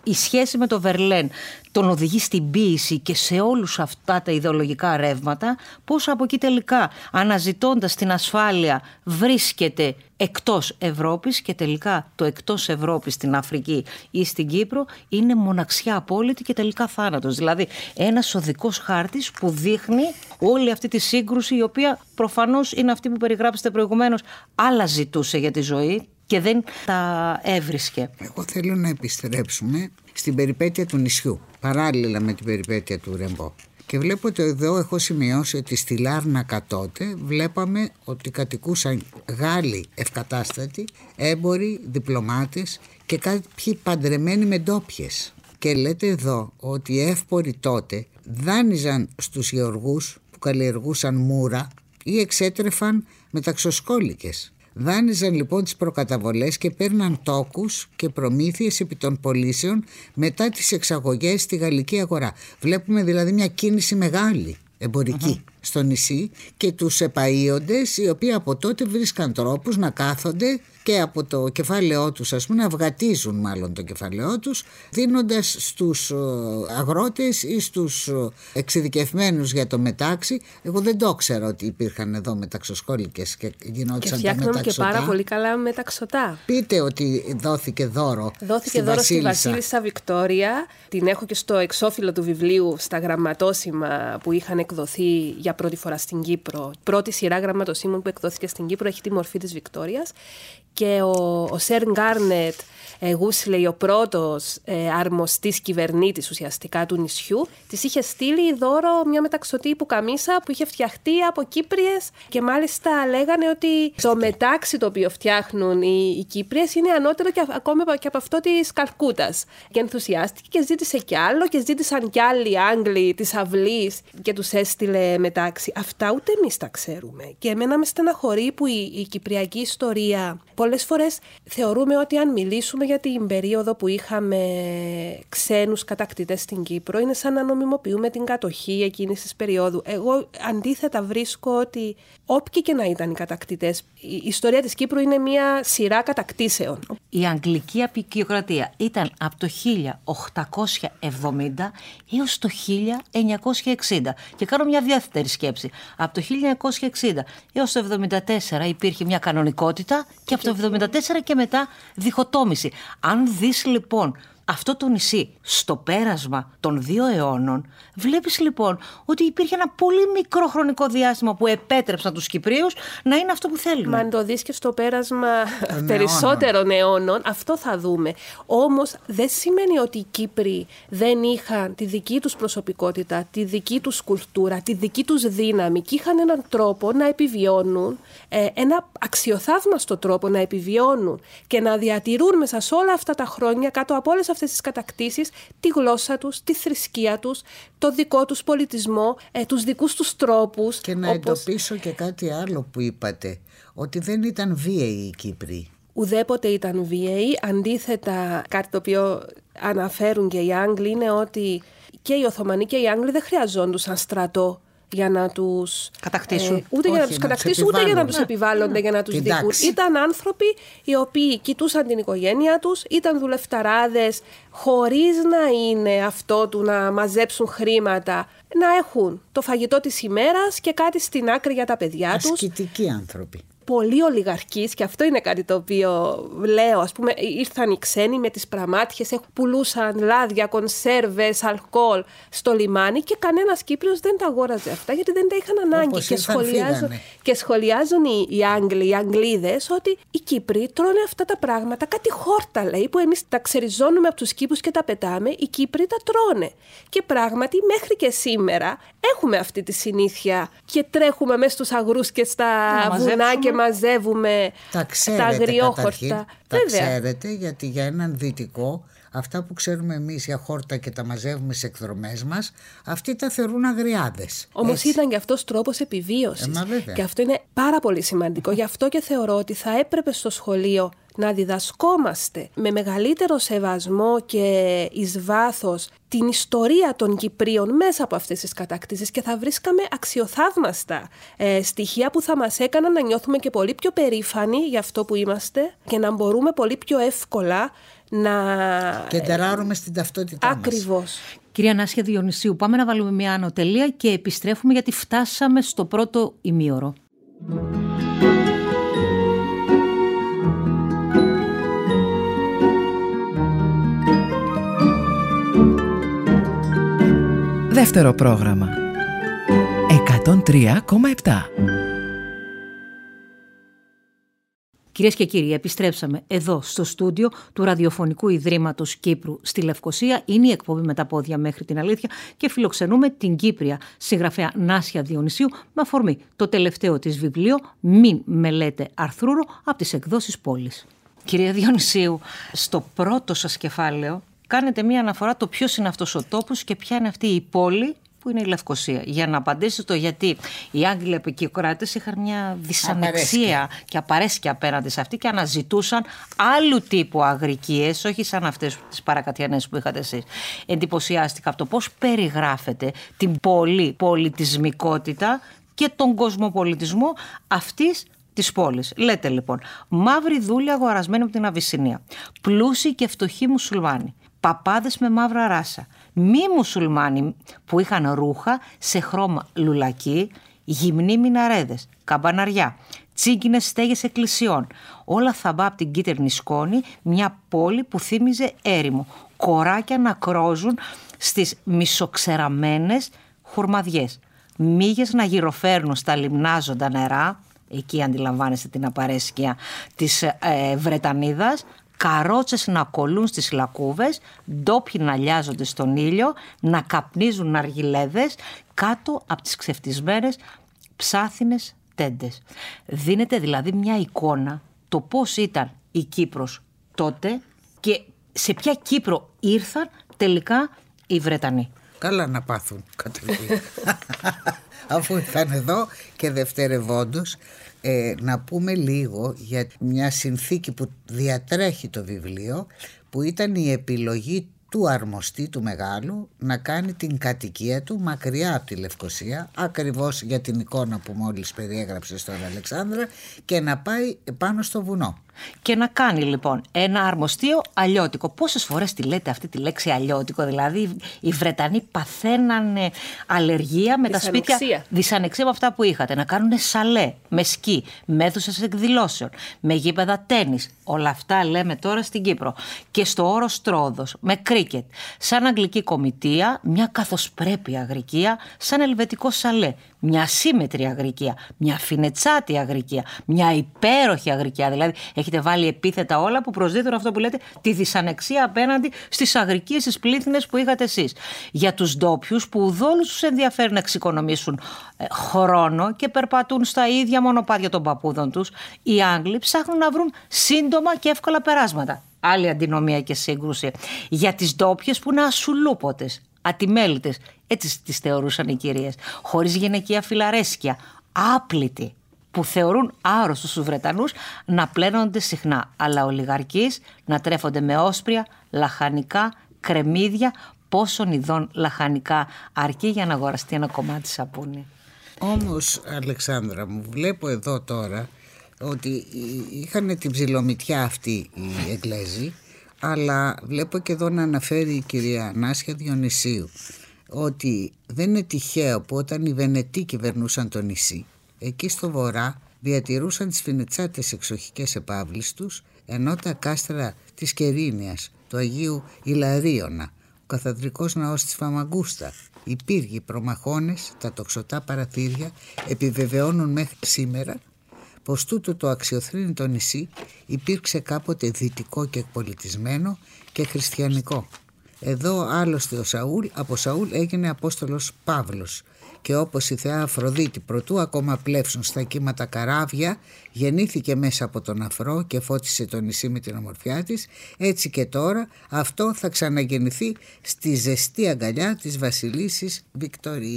[SPEAKER 2] η σχέση με το Βερλέν τον οδηγεί στην ποίηση και σε όλους αυτά τα ιδεολογικά ρεύματα, πώς από εκεί τελικά αναζητώντας την ασφάλεια βρίσκεται εκτός Ευρώπης και τελικά το εκτός Ευρώπης στην Αφρική ή στην Κύπρο είναι μοναξιά απόλυτη και τελικά θάνατος. Δηλαδή ένας οδικός χάρτης που δείχνει όλη αυτή τη σύγκρουση, η οποία προφανώς είναι αυτή που περιγράψετε προηγουμένως, άλλα ζητούσε για τη ζωή και δεν τα έβρισκε.
[SPEAKER 3] Εγώ θέλω να επιστρέψουμε στην περιπέτεια του νησιού, παράλληλα με την περιπέτεια του Ρεμπό. Και βλέπω ότι εδώ έχω σημειώσει ότι στη Λάρνακα τότε βλέπαμε ότι κατοικούσαν Γάλλοι ευκατάστατοι, έμποροι, διπλωμάτες και κάποιοι παντρεμένοι με ντόπιες. Και λέτε εδώ ότι οι εύποροι τότε δάνειζαν στους γεωργούς που καλλιεργούσαν μούρα ή εξέτρεφαν μεταξοσκόλικες. Δάνειζαν λοιπόν τις προκαταβολές και παίρναν τόκους και προμήθειες επί των πωλήσεων μετά τις εξαγωγές στη γαλλική αγορά. Βλέπουμε δηλαδή μια κίνηση μεγάλη εμπορική uh-huh. στο νησί και τους επαΐοντες, οι οποίοι από τότε βρίσκαν τρόπους να κάθονται και από το κεφάλαιό τους, ας πούμε, να βγατίζουν μάλλον το κεφάλαιό τους, δίνοντας στους αγρότες ή στους εξειδικευμένους για το μετάξι. Εγώ δεν το ξέρω ότι υπήρχαν εδώ μεταξοσκόλικες και γινόντουσαν τα μεταξωτά.
[SPEAKER 4] Και φτιάχνουν και πάρα πολύ καλά μεταξωτά.
[SPEAKER 3] Πείτε ότι δόθηκε δώρο
[SPEAKER 4] Δόθηκε
[SPEAKER 3] στη
[SPEAKER 4] δώρο
[SPEAKER 3] Βασίλισσα.
[SPEAKER 4] στη Βασίλισσα Βικτόρια. Την έχω και στο εξώφυλλο του βιβλίου, στα γραμματόσημα που είχαν εκδοθεί για πρώτη φορά στην Κύπρο. Η πρώτη σειρά γραμματοσύμων που εκδόθηκε στην Κύπρο έχει τη μορφή της Βικτόριας. Και ο, ο Σερ Γκάρνετ Γούσλεϊ, ο πρώτος ε, αρμοστής κυβερνήτης ουσιαστικά του νησιού, της είχε στείλει δώρο μια μεταξωτή πουκαμίσα που είχε φτιαχτεί από Κύπριες και μάλιστα λέγανε ότι το μετάξι το οποίο φτιάχνουν οι, οι Κύπριες είναι ανώτερο και ακόμα και από αυτό της Καλκούτας. Και ενθουσιάστηκε και ζήτησε κι άλλο και ζήτησαν κι άλλοι Άγγλοι της αυλής και τους έστειλε μετάξι. Αυτά ούτε εμείς τα ξέρουμε. Και εμένα με στεναχωρεί που η, η κυπριακή ιστορία πολλές φορές θεωρούμε ότι αν μιλήσουμε για την περίοδο που είχαμε ξένους κατακτητές στην Κύπρο είναι σαν να νομιμοποιούμε την κατοχή εκείνης της περίοδου. Εγώ αντίθετα βρίσκω ότι όποιοι και να ήταν οι κατακτητές, η ιστορία της Κύπρου είναι μια σειρά κατακτήσεων.
[SPEAKER 2] Η αγγλική αποικιοκρατία ήταν από το χίλια οκτακόσια εβδομήντα έως το χίλια εννιακόσια εξήντα. Και κάνω μια δεύτερη σκέψη. Από το χίλια εννιακόσια εξήντα έως το εβδομήντα τέσσερα υπήρχε μια κανονικότητα και από το εβδομήντα τέσσερα και μετά διχοτόμηση. Αν δεις λοιπόν αυτό το νησί στο πέρασμα των δύο αιώνων, βλέπεις λοιπόν ότι υπήρχε ένα πολύ μικρό χρονικό διάστημα που επέτρεψαν τους Κυπρίους να είναι αυτό που θέλουν.
[SPEAKER 4] Μα αν το δεις και στο πέρασμα περισσότερων αιώνων, αυτό θα δούμε. Όμως δεν σημαίνει ότι οι Κύπροι δεν είχαν τη δική τους προσωπικότητα, τη δική τους κουλτούρα, τη δική τους δύναμη και είχαν έναν τρόπο να επιβιώνουν, ένα αξιοθαύμαστο τρόπο να επιβιώνουν και να διατηρούν μέσα σε όλα αυτά τα χρόνια κάτω από όλες αυτές τις κατακτήσεις τη γλώσσα τους, τη θρησκεία τους, το δικό τους πολιτισμό, ε, τους δικούς τους τρόπους.
[SPEAKER 3] Και να όπως... εντοπίσω και κάτι άλλο που είπατε, ότι δεν ήταν βίαιοι οι Κύπροι.
[SPEAKER 4] Ουδέποτε ήταν βίαιοι. Αντίθετα, κάτι το οποίο αναφέρουν και οι Άγγλοι είναι ότι και οι Οθωμανοί και οι Άγγλοι δεν χρειαζόντουσαν στρατό για να τους
[SPEAKER 2] κατακτήσουν.
[SPEAKER 4] Ε, ούτε
[SPEAKER 3] Όχι,
[SPEAKER 4] για να τους
[SPEAKER 3] να
[SPEAKER 4] κατακτήσουν,
[SPEAKER 3] τους
[SPEAKER 4] ούτε για να τους επιβάλλονται, για να τους δικούν. Ήταν άνθρωποι οι οποίοι κοιτούσαν την οικογένεια τους, ήταν δουλευταράδες, χωρίς να είναι αυτό του να μαζέψουν χρήματα, να έχουν το φαγητό της ημέρας και κάτι στην άκρη για τα παιδιά τους.
[SPEAKER 3] Ασκητικοί άνθρωποι.
[SPEAKER 4] Πολύ ολιγαρχής, και αυτό είναι κάτι το οποίο λέω. Ας πούμε, ήρθαν οι ξένοι με τις πραμάτιες, πουλούσαν λάδια, κονσέρβες, αλκοόλ στο λιμάνι και κανένας Κύπριος δεν τα αγόραζε αυτά γιατί δεν τα είχαν ανάγκη. Και σχολιάζουν, και σχολιάζουν οι, οι Άγγλοι, οι Αγγλίδες, ότι οι Κύπροι τρώνε αυτά τα πράγματα. Κάτι χόρτα λέει που εμείς τα ξεριζώνουμε από τους κήπους και τα πετάμε. Οι Κύπροι τα τρώνε. Και πράγματι μέχρι και σήμερα έχουμε αυτή τη συνήθεια και τρέχουμε μέσα στους αγρούς και στα βουνά και μαζεύουμε
[SPEAKER 3] τα,
[SPEAKER 4] τα αγριόχορτα.
[SPEAKER 3] Τα ξέρετε, γιατί για έναν δυτικό αυτά που ξέρουμε εμείς για χόρτα και τα μαζεύουμε σε εκδρομές μας, αυτοί τα θεωρούν αγριάδες.
[SPEAKER 4] Όμως ήταν και αυτός τρόπος επιβίωσης.
[SPEAKER 3] Ε,
[SPEAKER 4] και αυτό είναι πάρα πολύ σημαντικό. Γι' αυτό και θεωρώ ότι θα έπρεπε στο σχολείο να διδασκόμαστε με μεγαλύτερο σεβασμό και εις βάθος την ιστορία των Κυπρίων μέσα από αυτές τις κατακτήσεις και θα βρίσκαμε αξιοθαύμαστα ε, στοιχεία που θα μας έκαναν να νιώθουμε και πολύ πιο περήφανοι για αυτό που είμαστε και να μπορούμε πολύ πιο εύκολα να...
[SPEAKER 3] και τεράρουμε στην ταυτότητά μας.
[SPEAKER 4] Ακριβώς.
[SPEAKER 2] Κυρία Νάσια Διονυσίου, πάμε να βάλουμε μια ανωτελεία και επιστρέφουμε γιατί φτάσαμε στο πρώτο ημίωρο.
[SPEAKER 1] Δεύτερο πρόγραμμα. εκατόν τρία κόμμα επτά.
[SPEAKER 2] Κυρίες και κύριοι, επιστρέψαμε εδώ στο στούντιο του Ραδιοφωνικού Ιδρύματος Κύπρου στη Λευκοσία. Είναι η εκπομπή με τα πόδια μέχρι την αλήθεια και φιλοξενούμε την Κύπρια συγγραφέα Νάσια Διονυσίου με αφορμή το τελευταίο της βιβλίο «Μην με λέτε Αρθρούρο» από τις εκδόσεις Πόλης. Κυρία Διονυσίου, στο πρώτο σας κεφάλαιο κάνετε μία αναφορά το ποιος είναι αυτός ο τόπος και ποια είναι αυτή η πόλη που είναι η Λευκοσία. Για να απαντήσετε το γιατί οι Άγγλοι επικικράτες είχαν μια δυσανεξία και απαρέσκεια απέναντι σε αυτή και αναζητούσαν άλλου τύπου αγρικίες, όχι σαν αυτές τις παρακατιανές που είχατε εσείς. Εντυπωσιάστηκα από το πώς περιγράφετε την πολύ πολιτισμικότητα και τον κοσμοπολιτισμό αυτής της πόλης. Λέτε λοιπόν, μαύρη δούλη αγορασμένη από την Αβυσσινία, πλούσιοι και φτωχοί μουσουλμάνοι, παπάδες με μαύρα ράσα, μη μουσουλμάνοι που είχαν ρούχα σε χρώμα λουλακί, γυμνοί μιναρέδες, καμπαναριά, τσίγκινες στέγες εκκλησιών, όλα θαμπά από την κίτρινη σκόνη, μια πόλη που θύμιζε έρημο, κοράκια να κρόζουν στις μισοξεραμένες χουρμαδιές, μύγες να γυροφέρνουν στα λιμνάζοντα νερά, εκεί αντιλαμβάνεστε την απαρέσκεια της ε, Βρετανίδας, καρότσες να κολλούν στις λακκούβες, ντόπιοι να λιάζονται στον ήλιο, να καπνίζουν ναργιλέδες κάτω από τις ξεφτισμένες ψάθινες τέντες. Δίνεται δηλαδή μια εικόνα το πώς ήταν η Κύπρος τότε και σε ποια Κύπρο ήρθαν τελικά οι Βρετανοί.
[SPEAKER 3] Καλά να πάθουν καταρχήν. Αφού ήρθαν εδώ και δευτερευόντως, ε, να πούμε λίγο για μια συνθήκη που διατρέχει το βιβλίο, που ήταν η επιλογή του αρμοστή του Μεγάλου να κάνει την κατοικία του μακριά από τη Λευκοσία, ακριβώς για την εικόνα που μόλις περιέγραψε στον Αλεξάνδρα, και να πάει πάνω στο βουνό.
[SPEAKER 2] Και να κάνει λοιπόν ένα αρμοστείο αλλιώτικο. Πόσες φορές τη λέτε αυτή τη λέξη αλλιώτικο, δηλαδή οι Βρετανοί παθαίνανε αλλεργία με τα σπίτια, δυσανεξία με αυτά που είχατε. Να κάνουν σαλέ, με σκι, με αίθουσες εκδηλώσεων, με γήπεδα τένις. Όλα αυτά λέμε τώρα στην Κύπρο. Και στο όρος Τρόδος, με κρίκετ. Σαν αγγλική κομιτεία, μια καθοσπρέπεια αγρικία, σαν ελβετικό σαλέ. Μια ασύμετρη αγρικία, μια φινετσάτη αγρικία, μια υπέροχη αγρικία. Δηλαδή έχετε βάλει επίθετα όλα που προσδίδουν αυτό που λέτε, τη δυσανεξία απέναντι στις αγρικίες, τις πλήθυνες που είχατε εσείς. Για τους ντόπιους που ουδόλους τους ενδιαφέρει να εξοικονομήσουν ε, χρόνο και περπατούν στα ίδια μονοπάτια των παππούδων τους, οι Άγγλοι ψάχνουν να βρουν σύντομα και εύκολα περάσματα. Άλλη αντινομία και σύγκρουση. Για τις ντόπιες που είναι ασουλούποτες, ατιμέλητες, έτσι τις θεωρούσαν οι κυρίες, χωρίς γυναικεία φιλαρέσκεια, άπλητοι, που θεωρούν άρρωστους τους Βρετανούς να πλένονται συχνά, αλλά ολιγαρκείς να τρέφονται με όσπρια, λαχανικά, κρεμμύδια, πόσων ειδών λαχανικά αρκεί για να αγοραστεί ένα κομμάτι σαπούνι.
[SPEAKER 3] Όμως, Αλεξάνδρα μου, βλέπω εδώ τώρα ότι είχαν την ψιλομυτιά αυτή οι Εγγλέζοι, αλλά βλέπω και εδώ να αναφέρει η κυρία Νάσια Διονυσίου ότι δεν είναι τυχαίο που όταν οι Βενετοί κυβερνούσαν το νησί, εκεί στο βορρά διατηρούσαν τις φινετσάτες εξοχικές επαύλεις τους, ενώ τα κάστρα της Κερίνιας, του Αγίου Ιλαρίωνα, ο καθαδρικός ναός της Φαμαγκούστα, οι πύργοι, οι προμαχώνες, τα τοξωτά παραθύρια επιβεβαιώνουν μέχρι σήμερα πως τούτο το αξιοθρύνητο νησί υπήρξε κάποτε δυτικό και εκπολιτισμένο και χριστιανικό. Εδώ άλλωστε ο Σαούλ, από Σαούλ έγινε Απόστολος Παύλος, και όπως η θεά Αφροδίτη προτού ακόμα πλεύσουν στα κύματα καράβια, γεννήθηκε μέσα από τον αφρό και φώτισε το νησί με την ομορφιά της, έτσι και τώρα αυτό θα ξαναγεννηθεί στη ζεστή αγκαλιά της βασιλίσσης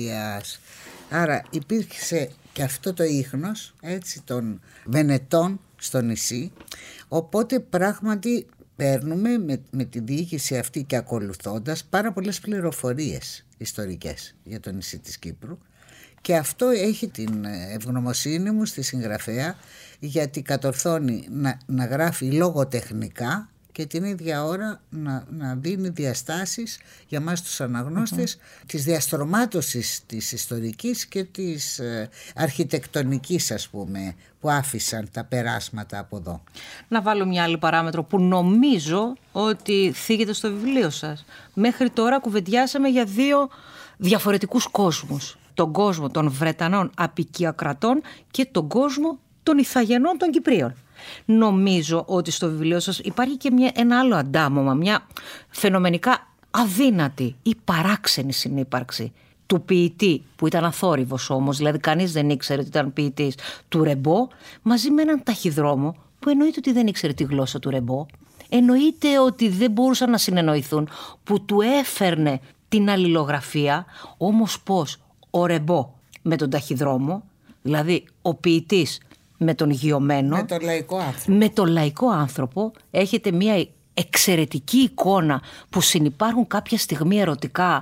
[SPEAKER 3] Βικτωρίας. Άρα υπήρξε και αυτό το ίχνος, έτσι, των Βενετών στο νησί. Οπότε πράγματι παίρνουμε με, με τη διοίκηση αυτή και ακολουθώντας πάρα πολλές πληροφορίες ιστορικές για το νησί της Κύπρου, και αυτό έχει την ευγνωμοσύνη μου στη συγγραφέα, γιατί κατορθώνει να, να γράφει λογοτεχνικά και την ίδια ώρα να, να δίνει διαστάσεις για μας τους αναγνώστες mm-hmm. της διαστρωμάτωσης της ιστορικής και της ε, αρχιτεκτονικής, ας πούμε, που άφησαν τα περάσματα από εδώ.
[SPEAKER 2] Να βάλω μια άλλη παράμετρο που νομίζω ότι θίγεται στο βιβλίο σας. Μέχρι τώρα κουβεντιάσαμε για δύο διαφορετικούς κόσμους. Τον κόσμο των Βρετανών απικιακρατών και τον κόσμο των Ιθαγενών των Κυπρίων. Νομίζω ότι στο βιβλίο σας υπάρχει και μια, ένα άλλο αντάμωμα, μια φαινομενικά αδύνατη ή παράξενη συνύπαρξη του ποιητή, που ήταν αθόρυβος όμως, δηλαδή κανείς δεν ήξερε ότι ήταν ποιητής, του Ρεμπό, μαζί με έναν ταχυδρόμο που εννοείται ότι δεν ήξερε τη γλώσσα του Ρεμπό, εννοείται ότι δεν μπορούσαν να συνεννοηθούν, που του έφερνε την αλληλογραφία. Όμως πώς ο Ρεμπό με τον ταχυδρόμο, δηλαδή ο ποιητής με τον γειωμένο,
[SPEAKER 3] με τον λαϊκό άνθρωπο,
[SPEAKER 2] με τον λαϊκό άνθρωπο, έχετε μια εξαιρετική εικόνα που συνυπάρχουν κάποια στιγμή ερωτικά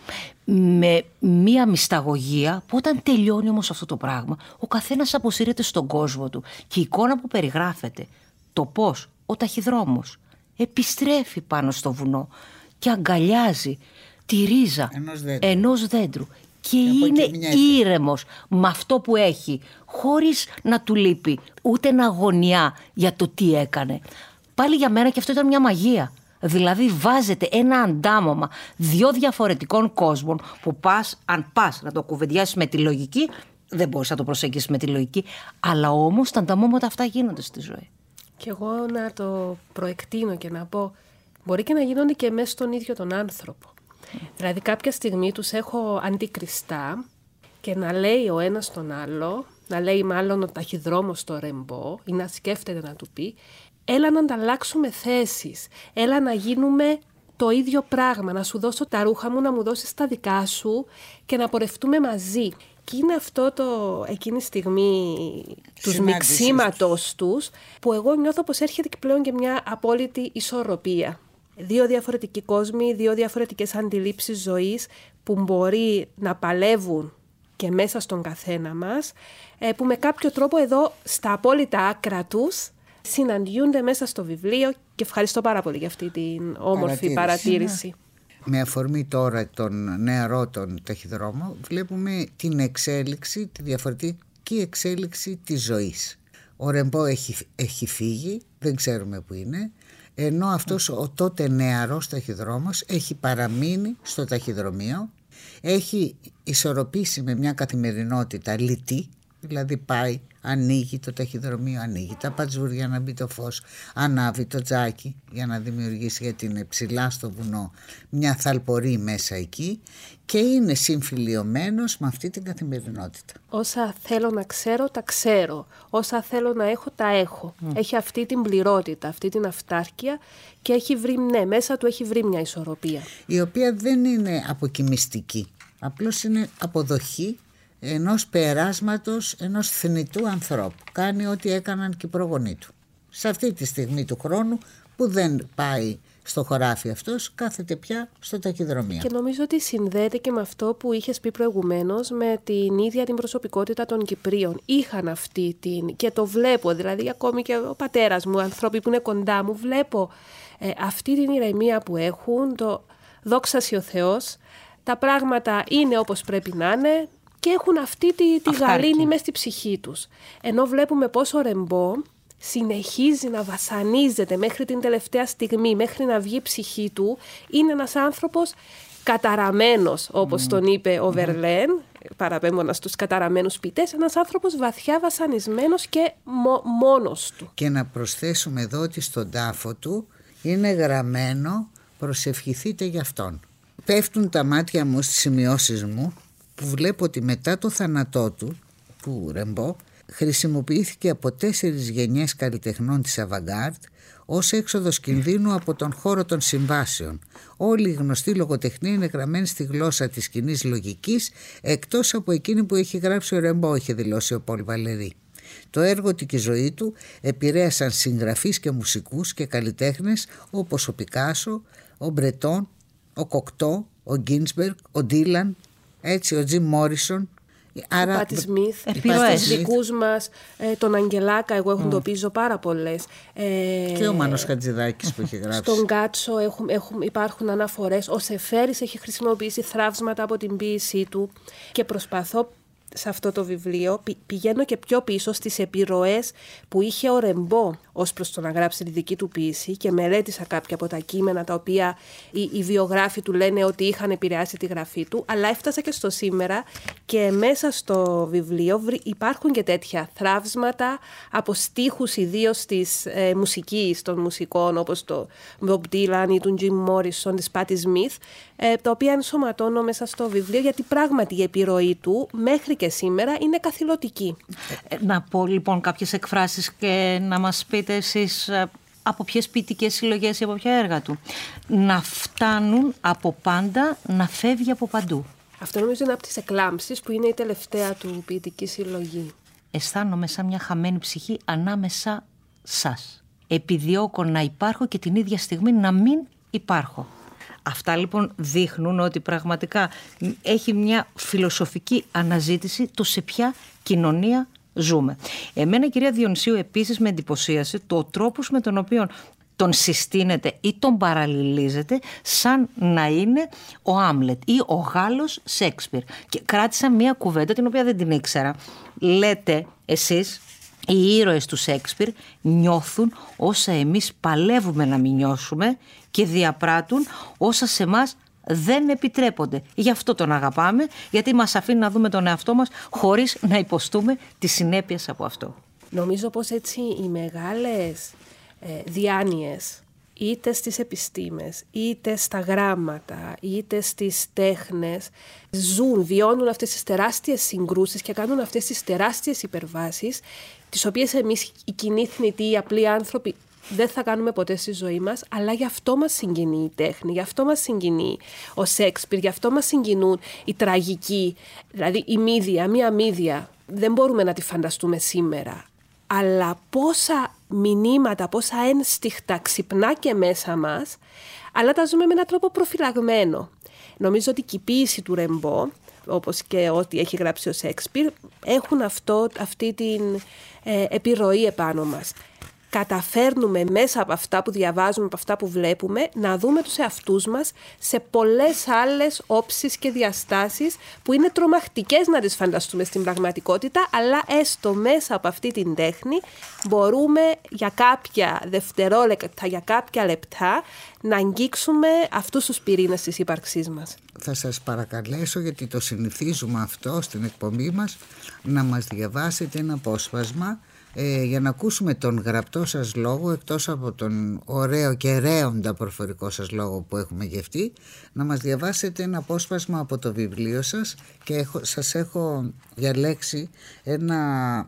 [SPEAKER 2] με μια μυσταγωγία, που όταν τελειώνει όμως αυτό το πράγμα ο καθένας αποσύρεται στον κόσμο του, και η εικόνα που περιγράφεται, το πώς ο ταχυδρόμος επιστρέφει πάνω στο βουνό και αγκαλιάζει τη ρίζα
[SPEAKER 3] ενός δέντρου,
[SPEAKER 2] ενός δέντρου και, και είναι ήρεμος με αυτό που έχει, χωρίς να του λείπει ούτε να αγωνιά για το τι έκανε. Πάλι για μένα και αυτό ήταν μια μαγεία. Δηλαδή βάζετε ένα αντάμωμα δύο διαφορετικών κόσμων που πας, αν πας να το κουβεντιάσεις με τη λογική, δεν μπορείς να το προσεγγίσεις με τη λογική, αλλά όμως τα ανταμώματα αυτά γίνονται στη ζωή.
[SPEAKER 4] Και εγώ να το προεκτείνω και να πω, μπορεί και να γίνονται και μέσα στον ίδιο τον άνθρωπο. Mm. Δηλαδή κάποια στιγμή τους έχω αντικριστά και να λέει ο ένας τον άλλο, να λέει μάλλον ο ταχυδρόμος στο Ρεμπό, ή να σκέφτεται να του πει, έλα να ανταλλάξουμε θέσεις, έλα να γίνουμε το ίδιο πράγμα, να σου δώσω τα ρούχα μου, να μου δώσεις τα δικά σου και να πορευτούμε μαζί. Και είναι αυτό το εκείνη στιγμή τους μιξίματος τους, που εγώ νιώθω πως έρχεται και πλέον και μια απόλυτη ισορροπία. Δύο διαφορετικοί κόσμοι, δύο διαφορετικές αντιλήψεις ζωής που μπορεί να παλεύουν και μέσα στον καθένα μας, που με κάποιο τρόπο εδώ στα απόλυτα άκρα τους συναντιούνται μέσα στο βιβλίο, και ευχαριστώ πάρα πολύ για αυτή την όμορφη παρατήρηση. παρατήρηση.
[SPEAKER 3] Με αφορμή τώρα τον νεαρό τον ταχυδρόμο, βλέπουμε την εξέλιξη, τη διαφορετική εξέλιξη της ζωής. Ο Ρεμπό έχει, έχει φύγει, δεν ξέρουμε που είναι, ενώ αυτός ο τότε νεαρός ταχυδρόμος έχει παραμείνει στο ταχυδρομείο, έχει ισορροπήσει με μια καθημερινότητα λιτή, δηλαδή πάει, ανοίγει το ταχυδρομείο, ανοίγει τα πατζούρια να μπει το φως, ανάβει το τζάκι για να δημιουργήσει, γιατί είναι ψηλά στο βουνό, μια θαλπορή μέσα εκεί, και είναι συμφιλιωμένος με αυτή την καθημερινότητα.
[SPEAKER 4] Όσα θέλω να ξέρω, τα ξέρω. Όσα θέλω να έχω, τα έχω. Mm. Έχει αυτή την πληρότητα, αυτή την αυτάρκεια, και έχει βρει, ναι, μέσα του έχει βρει μια ισορροπία.
[SPEAKER 3] Η οποία δεν είναι αποκοιμιστική, απλώς είναι αποδοχή ενός περάσματος, ενός θνητού ανθρώπου. Κάνει ό,τι έκαναν και οι προγονείς του. Σε αυτή τη στιγμή του χρόνου που δεν πάει στο χωράφι αυτός, κάθεται πια στο ταχυδρομείο.
[SPEAKER 4] Και νομίζω ότι συνδέεται και με αυτό που είχες πει προηγουμένως, με την ίδια την προσωπικότητα των Κυπρίων. Είχαν αυτή την, και το βλέπω, δηλαδή ακόμη και ο πατέρας μου, άνθρωποι που είναι κοντά μου, βλέπω ε, αυτή την ηρεμία που έχουν, το δόξασι ο Θεός, τα πράγματα είναι όπως πρέπει να είναι, και έχουν αυτή τη, τη γαλήνη μες στη ψυχή τους. Ενώ βλέπουμε πως ο Ρεμπό συνεχίζει να βασανίζεται μέχρι την τελευταία στιγμή, μέχρι να βγει η ψυχή του. Είναι ένας άνθρωπος καταραμένος, όπως mm. τον είπε ο mm. Βερλέν, παραπέμποντας στους καταραμένους ποιητές, ένας άνθρωπος βαθιά βασανισμένος και μο, μόνος του.
[SPEAKER 3] Και να προσθέσουμε εδώ ότι στον τάφο του είναι γραμμένο «Προσευχηθείτε για αυτόν». Πέφτουν τα μάτια μου στις σημειώσεις μου, που βλέπω ότι μετά το θάνατό του, του Ρεμπό, χρησιμοποιήθηκε από τέσσερις γενιές καλλιτεχνών της Αβαγκάρτ ως έξοδος κινδύνου από τον χώρο των συμβάσεων. Όλη η γνωστή λογοτεχνία είναι γραμμένη στη γλώσσα της κοινής λογικής, εκτός από εκείνη που έχει γράψει ο Ρεμπό, είχε δηλώσει ο Πολ Βαλερή. Το έργο του και η ζωή του επηρέασαν συγγραφείς και μουσικούς και καλλιτέχνες όπως ο Πικάσο, ο Μπρετόν, ο Κοκτό, ο Γκίνσμπεργκ, ο Ντίλαν, έτσι, ο Τζιμ Μόρισον.
[SPEAKER 4] Άρα, ο Πάτι Σμιθ, στους δικούς μας, ε, τον Αγγελάκα, εγώ έχω εντοπίζω mm. πάρα πολλές. Ε,
[SPEAKER 3] και ο Μάνος Χατζηδάκης που έχει γράψει.
[SPEAKER 4] Στον Κάτσο έχουν, έχουν, υπάρχουν αναφορές. Ο Σεφέρης έχει χρησιμοποιήσει θραύσματα από την ποίησή του και προσπαθώ σε αυτό το βιβλίο, πηγαίνω και πιο πίσω στις επιρροές που είχε ο Ρεμπό ως προς το να γράψει τη δική του ποίηση και μελέτησα κάποια από τα κείμενα τα οποία οι, οι βιογράφοι του λένε ότι είχαν επηρεάσει τη γραφή του, αλλά έφτασα και στο σήμερα και μέσα στο βιβλίο υπάρχουν και τέτοια θραύσματα από στίχους ιδίως της ε, μουσικής των μουσικών όπως το Bob Dylan ή του Jim Morrison, της Patti Smith, ε, τα οποία ενσωματώνω μέσα στο βιβλίο γιατί πράγματι η επιρροή του μέχρι και σήμερα είναι καθηλωτική.
[SPEAKER 2] Να πω λοιπόν κάποιες εκφράσεις και να μας πείτε εσείς από ποιες ποιητικές συλλογές ή από ποια έργα του. Να φτάνουν από πάντα, να φεύγει από παντού.
[SPEAKER 4] Αυτό νομίζω είναι από τις εκλάμψεις που είναι η τελευταία του ποιητική συλλογή.
[SPEAKER 2] Αισθάνομαι σαν μια χαμένη ψυχή ανάμεσα σας. Επιδιώκω να υπάρχω και την ίδια στιγμή να μην υπάρχω. Αυτά λοιπόν δείχνουν ότι πραγματικά έχει μια φιλοσοφική αναζήτηση το σε ποια κοινωνία ζούμε. Εμένα, κυρία Διονυσίου, επίσης με εντυπωσίασε το τρόπος με τον οποίο τον συστήνεται ή τον παραλληλίζεται σαν να είναι ο Άμλετ ή ο Γάλλος Σέξπιρ. Και κράτησα μια κουβέντα την οποία δεν την ήξερα. Λέτε εσείς, οι ήρωες του Σέξπιρ νιώθουν όσα εμείς παλεύουμε να μην νιώσουμε και διαπράττουν όσα σε εμάς δεν επιτρέπονται. Γι' αυτό τον αγαπάμε, γιατί μας αφήνει να δούμε τον εαυτό μας χωρίς να υποστούμε τις συνέπειες από αυτό.
[SPEAKER 4] Νομίζω πως έτσι οι μεγάλες ε, διάνοιες είτε στις επιστήμες, είτε στα γράμματα, είτε στις τέχνες ζουν, βιώνουν αυτές τις τεράστιες συγκρούσεις και κάνουν αυτές τις τεράστιες υπερβάσεις τις οποίες εμείς οι κοινοί θνητοί, οι απλοί άνθρωποι δεν θα κάνουμε ποτέ στη ζωή μας, αλλά γι' αυτό μας συγκινεί η τέχνη, γι' αυτό μας συγκινεί ο Σέξπιρ, γι' αυτό μας συγκινούν οι τραγικοί, δηλαδή η μύδια, μία μύδια δεν μπορούμε να τη φανταστούμε σήμερα. Αλλά πόσα μηνύματα, πόσα ένστιχτα ξυπνά και μέσα μας, αλλά τα ζούμε με έναν τρόπο προφυλαγμένο. Νομίζω ότι η ποίηση του Ρεμπό, όπως και ό,τι έχει γράψει ο Σέξπιρ, έχουν αυτό, αυτή την ε, επιρροή επάνω μας. Καταφέρνουμε μέσα από αυτά που διαβάζουμε, από αυτά που βλέπουμε, να δούμε τους εαυτούς μας σε πολλές άλλες όψεις και διαστάσεις που είναι τρομακτικές να τις φανταστούμε στην πραγματικότητα, αλλά έστω μέσα από αυτή την τέχνη μπορούμε για κάποια δευτερόλεπτα, για κάποια λεπτά να αγγίξουμε αυτούς τους πυρήνες της ύπαρξής μας.
[SPEAKER 3] Θα σας παρακαλέσω, γιατί το συνηθίζουμε αυτό στην εκπομπή μας, να μας διαβάσετε ένα απόσπασμα Ε, για να ακούσουμε τον γραπτό σας λόγο, εκτός από τον ωραίο και ρέοντα προφορικό σας λόγο που έχουμε γευτεί, να μας διαβάσετε ένα απόσπασμα από το βιβλίο σας και έχω, σας έχω διαλέξει ένα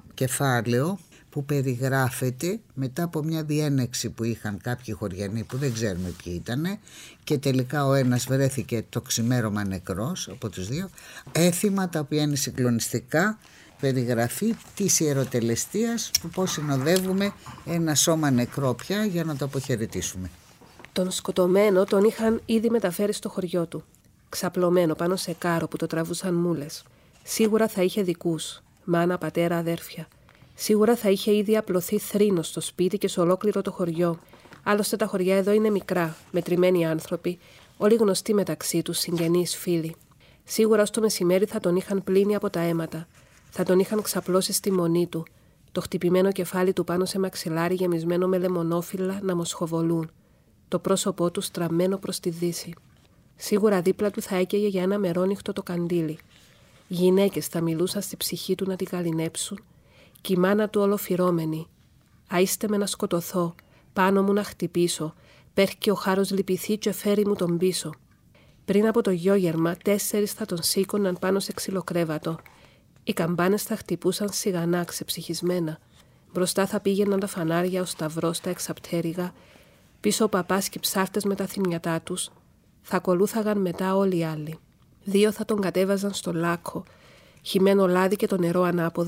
[SPEAKER 3] κεφάλαιο που περιγράφεται μετά από μια διένεξη που είχαν κάποιοι χωριανοί που δεν ξέρουμε ποιοι ήταν και τελικά ο ένας βρέθηκε το ξημέρωμα νεκρός από τους δύο, έθιμα τα οποία είναι συγκλονιστικά, περιγραφή της ιεροτελεστίας που πώς συνοδεύουμε ένα σώμα νεκρό πια για να το αποχαιρετήσουμε.
[SPEAKER 4] Τον σκοτωμένο τον είχαν ήδη μεταφέρει στο χωριό του, ξαπλωμένο πάνω σε κάρο που το τραβούσαν μούλες. Σίγουρα θα είχε δικούς, μάνα, πατέρα, αδέρφια. Σίγουρα θα είχε ήδη απλωθεί θρήνος στο σπίτι και σε ολόκληρο το χωριό. Άλλωστε τα χωριά εδώ είναι μικρά, μετρημένοι άνθρωποι, όλοι γνωστοί μεταξύ τους, συγγενείς, φίλοι. Σίγουρα στο μεσημέρι θα τον είχαν πλύνει από τα αίματα. Θα τον είχαν ξαπλώσει στη μονή του, το χτυπημένο κεφάλι του πάνω σε μαξιλάρι γεμισμένο με λεμονόφυλλα να μοσχοβολούν, το πρόσωπό του στραμμένο προς τη δύση. Σίγουρα δίπλα του θα έκαιγε για ένα μερόνυχτο το καντήλι. Γυναίκες θα μιλούσαν στη ψυχή του να την καληνέψουν, κι η μάνα του ολοφυρώμενη. «Αείστε με να σκοτωθώ, πάνω μου να χτυπήσω, πέρχει ο χάρος λυπηθεί και φέρει μου τον πίσω». Πριν από το γιόγερμα, τέσσερις θα τον σήκωναν πάνω σε ξυλοκρέβατο. Οι καμπάνες θα χτυπούσαν σιγανά, ξεψυχισμένα. Μπροστά θα πήγαιναν τα φανάρια, ο σταυρός στα εξαπτέρυγα. Πίσω ο παπάς και οι ψάρτες με τα θυμιατά τους. Θα ακολούθαγαν μετά όλοι οι άλλοι. Δύο θα τον κατέβαζαν στο λάκκο. Χυμένο λάδι και το νερό ανάποδα,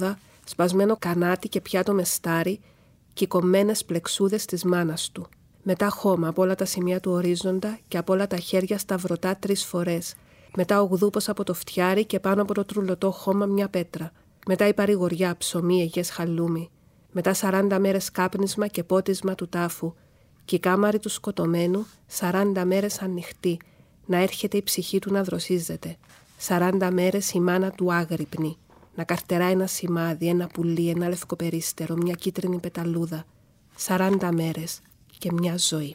[SPEAKER 4] σπασμένο κανάτι και πιάτο με στάρι και οι κομμένες πλεξούδες της μάνας του. Μετά χώμα από όλα τα σημεία του ορίζοντα και από όλα τα χέρια σταυρωτά τρεις φορές. Μετά ο γδούπος από το φτιάρι και πάνω από το τρουλωτό χώμα μια πέτρα. Μετά η παρηγοριά, ψωμί, αιγές χαλούμι. Μετά σαράντα μέρες κάπνισμα και πότισμα του τάφου. Και η κάμαρη του σκοτωμένου σαράντα μέρες ανοιχτή, να έρχεται η ψυχή του να δροσίζεται. Σαράντα μέρες η μάνα του άγρυπνη, να καρτερά ένα σημάδι, ένα πουλί, ένα λευκοπερίστερο, μια κίτρινη πεταλούδα. Σαράντα μέρες και μια ζωή.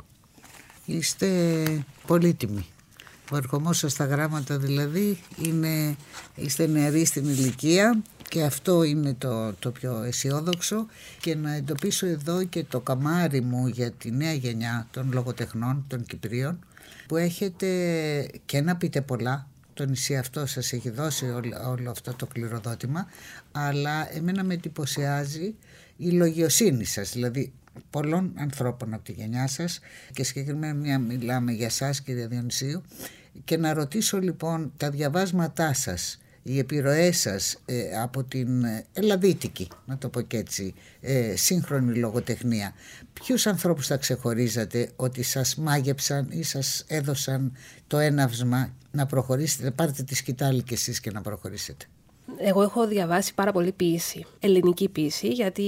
[SPEAKER 3] Είστε πολύτιμοι. Ο ερχομός σας στα γράμματα δηλαδή είναι, είστε νεαροί στην ηλικία και αυτό είναι το, το πιο αισιόδοξο, και να εντοπίσω εδώ και το καμάρι μου για τη νέα γενιά των λογοτεχνών, των Κυπρίων, που έχετε και να πείτε πολλά. Το νησί αυτό σας έχει δώσει όλο, όλο αυτό το κληροδότημα, αλλά εμένα με εντυπωσιάζει η λογιοσύνη σας, δηλαδή πολλών ανθρώπων από τη γενιά σας, και συγκεκριμένα μια μιλάμε για σας, κύριε Διονυσίου, και να ρωτήσω λοιπόν τα διαβάσματά σας, οι επιρροές σας ε, από την ελλαδίτικη, να το πω και έτσι, ε, σύγχρονη λογοτεχνία, ποιους ανθρώπους θα ξεχωρίζατε ότι σας μάγεψαν ή σας έδωσαν το έναυσμα να προχωρήσετε, να πάρετε τη σκητάλη κι εσείς και να προχωρήσετε?
[SPEAKER 4] Εγώ έχω διαβάσει πάρα πολύ ποίηση, ελληνική ποίηση, γιατί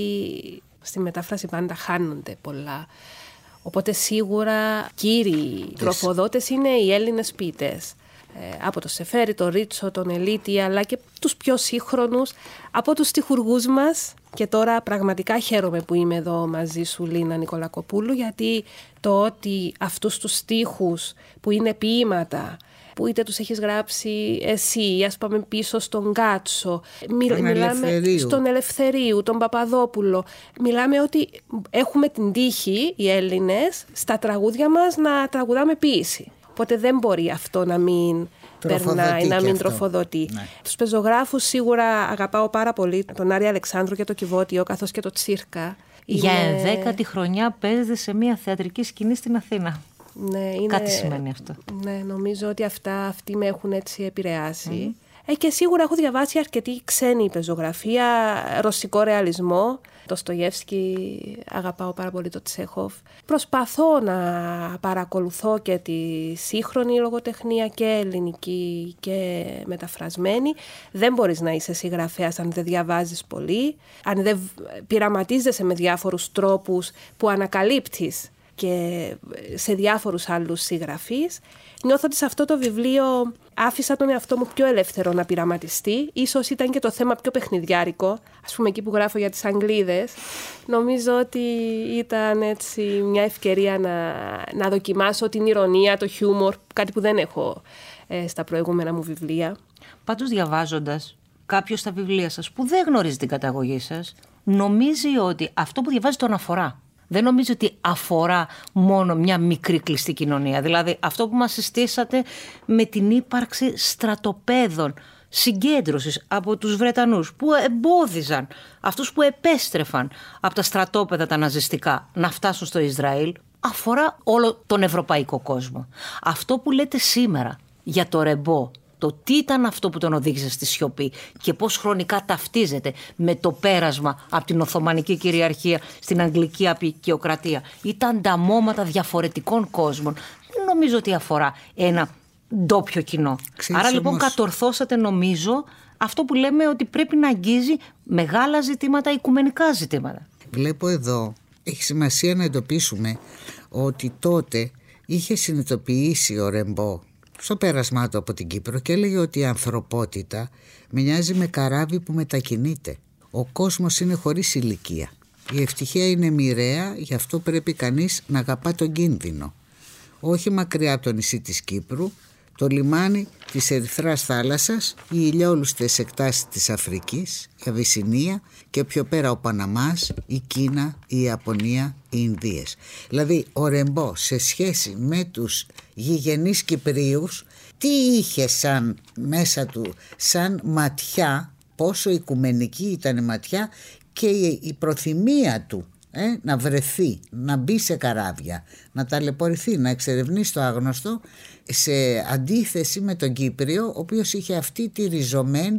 [SPEAKER 4] στη μετάφραση πάντα χάνονται πολλά. Οπότε σίγουρα κύριοι τροφοδότες είναι οι Έλληνες ποιητές. Ε, από το Σεφέρι, τον Ρίτσο, τον Ελίτη, αλλά και τους πιο σύγχρονους, από τους στιχουργούς μας. Και τώρα πραγματικά χαίρομαι που είμαι εδώ μαζί σου, Λίνα Νικολακοπούλου, γιατί το ότι αυτούς τους στίχους που είναι ποίηματα, που είτε τους έχεις γράψει εσύ, ας πούμε πίσω στον Κάτσο, μιλ, μιλάμε στον Ελευθερίου, τον Παπαδόπουλο, μιλάμε ότι έχουμε την τύχη οι Έλληνες στα τραγούδια μας να τραγουδάμε ποίηση. Οπότε δεν μπορεί αυτό να μην περνάει, να μην αυτό. τροφοδοτεί. Ναι. Τους πεζογράφους σίγουρα αγαπάω πάρα πολύ, τον Άρη Αλεξάνδρου και το Κιβώτιο, καθώς και το Τσίρκα.
[SPEAKER 2] Για
[SPEAKER 4] είναι...
[SPEAKER 2] ενδέκατη χρονιά παίζεται σε μια θεατρική σκηνή στην Αθήνα.
[SPEAKER 4] Ναι, είναι...
[SPEAKER 2] Κάτι σημαίνει αυτό.
[SPEAKER 4] Ναι, νομίζω ότι αυτά αυτοί με έχουν έτσι επηρεάσει. Mm. Ε, και σίγουρα έχω διαβάσει αρκετή ξένη πεζογραφία, ρωσικό ρεαλισμό. Το Στογεύσκι, αγαπάω πάρα πολύ το Τσέχοφ. Προσπαθώ να παρακολουθώ και τη σύγχρονη λογοτεχνία, και ελληνική και μεταφρασμένη. Δεν μπορείς να είσαι συγγραφέας αν δεν διαβάζεις πολύ, αν δεν πειραματίζεσαι με διάφορους τρόπους που ανακαλύπτεις και σε διάφορους άλλους συγγραφείς. Νιώθω ότι σε αυτό το βιβλίο άφησα τον εαυτό μου πιο ελεύθερο να πειραματιστεί. Ίσως ήταν και το θέμα πιο παιχνιδιάρικο. Ας πούμε εκεί που γράφω για τις Αγγλίδες. Νομίζω ότι ήταν έτσι μια ευκαιρία να, να δοκιμάσω την ηρωνία, το χιούμορ, κάτι που δεν έχω ε, στα προηγούμενα μου βιβλία.
[SPEAKER 2] Πάντως διαβάζοντας κάποιος τα βιβλία σας που δεν γνωρίζει την καταγωγή σας, νομίζει ότι αυτό που διαβάζει τον αφορά. Δεν νομίζω ότι αφορά μόνο μια μικρή κλειστή κοινωνία. Δηλαδή αυτό που μας συστήσατε με την ύπαρξη στρατοπέδων συγκέντρωσης από τους Βρετανούς που εμπόδιζαν αυτούς που επέστρεφαν από τα στρατόπεδα τα ναζιστικά να φτάσουν στο Ισραήλ, αφορά όλο τον ευρωπαϊκό κόσμο. Αυτό που λέτε σήμερα για το Ρεμπό, το τι ήταν αυτό που τον οδήγησε στη σιωπή και πώς χρονικά ταυτίζεται με το πέρασμα από την Οθωμανική κυριαρχία στην Αγγλική αποικιοκρατία. Ήταν ταμώματα διαφορετικών κόσμων. Δεν νομίζω ότι αφορά ένα ντόπιο κοινό. Ξέρεις, άρα λοιπόν όμως... κατορθώσατε νομίζω αυτό που λέμε ότι πρέπει να αγγίζει μεγάλα ζητήματα, οικουμενικά ζητήματα.
[SPEAKER 3] Βλέπω εδώ, έχει σημασία να εντοπίσουμε ότι τότε είχε συνειδητοποιήσει ο Ρεμπό στο πέρασμά του από την Κύπρο και έλεγε ότι η ανθρωπότητα μοιάζει με καράβι που μετακινείται. Ο κόσμος είναι χωρίς ηλικία. Η ευτυχία είναι μοιραία, γι' αυτό πρέπει κανείς να αγαπά τον κίνδυνο. Όχι μακριά από το νησί της Κύπρου, το λιμάνι της Ερυθράς θάλασσας, οι ηλιόλουστες εκτάσεις της Αφρικής, η Αβυσσινία και πιο πέρα ο Παναμάς, η Κίνα, η Ιαπωνία, οι Ινδίες. Δηλαδή ο Ρεμπό σε σχέση με τους γηγενείς Κυπρίους, τι είχε σαν μέσα του, σαν ματιά, πόσο οικουμενική ήταν η ματιά και η προθυμία του ε, να βρεθεί, να μπει σε καράβια, να ταλαιπωρηθεί, να εξερευνήσει το άγνωστο, σε αντίθεση με τον Κύπριο, ο οποίος είχε αυτή τη ριζωμένη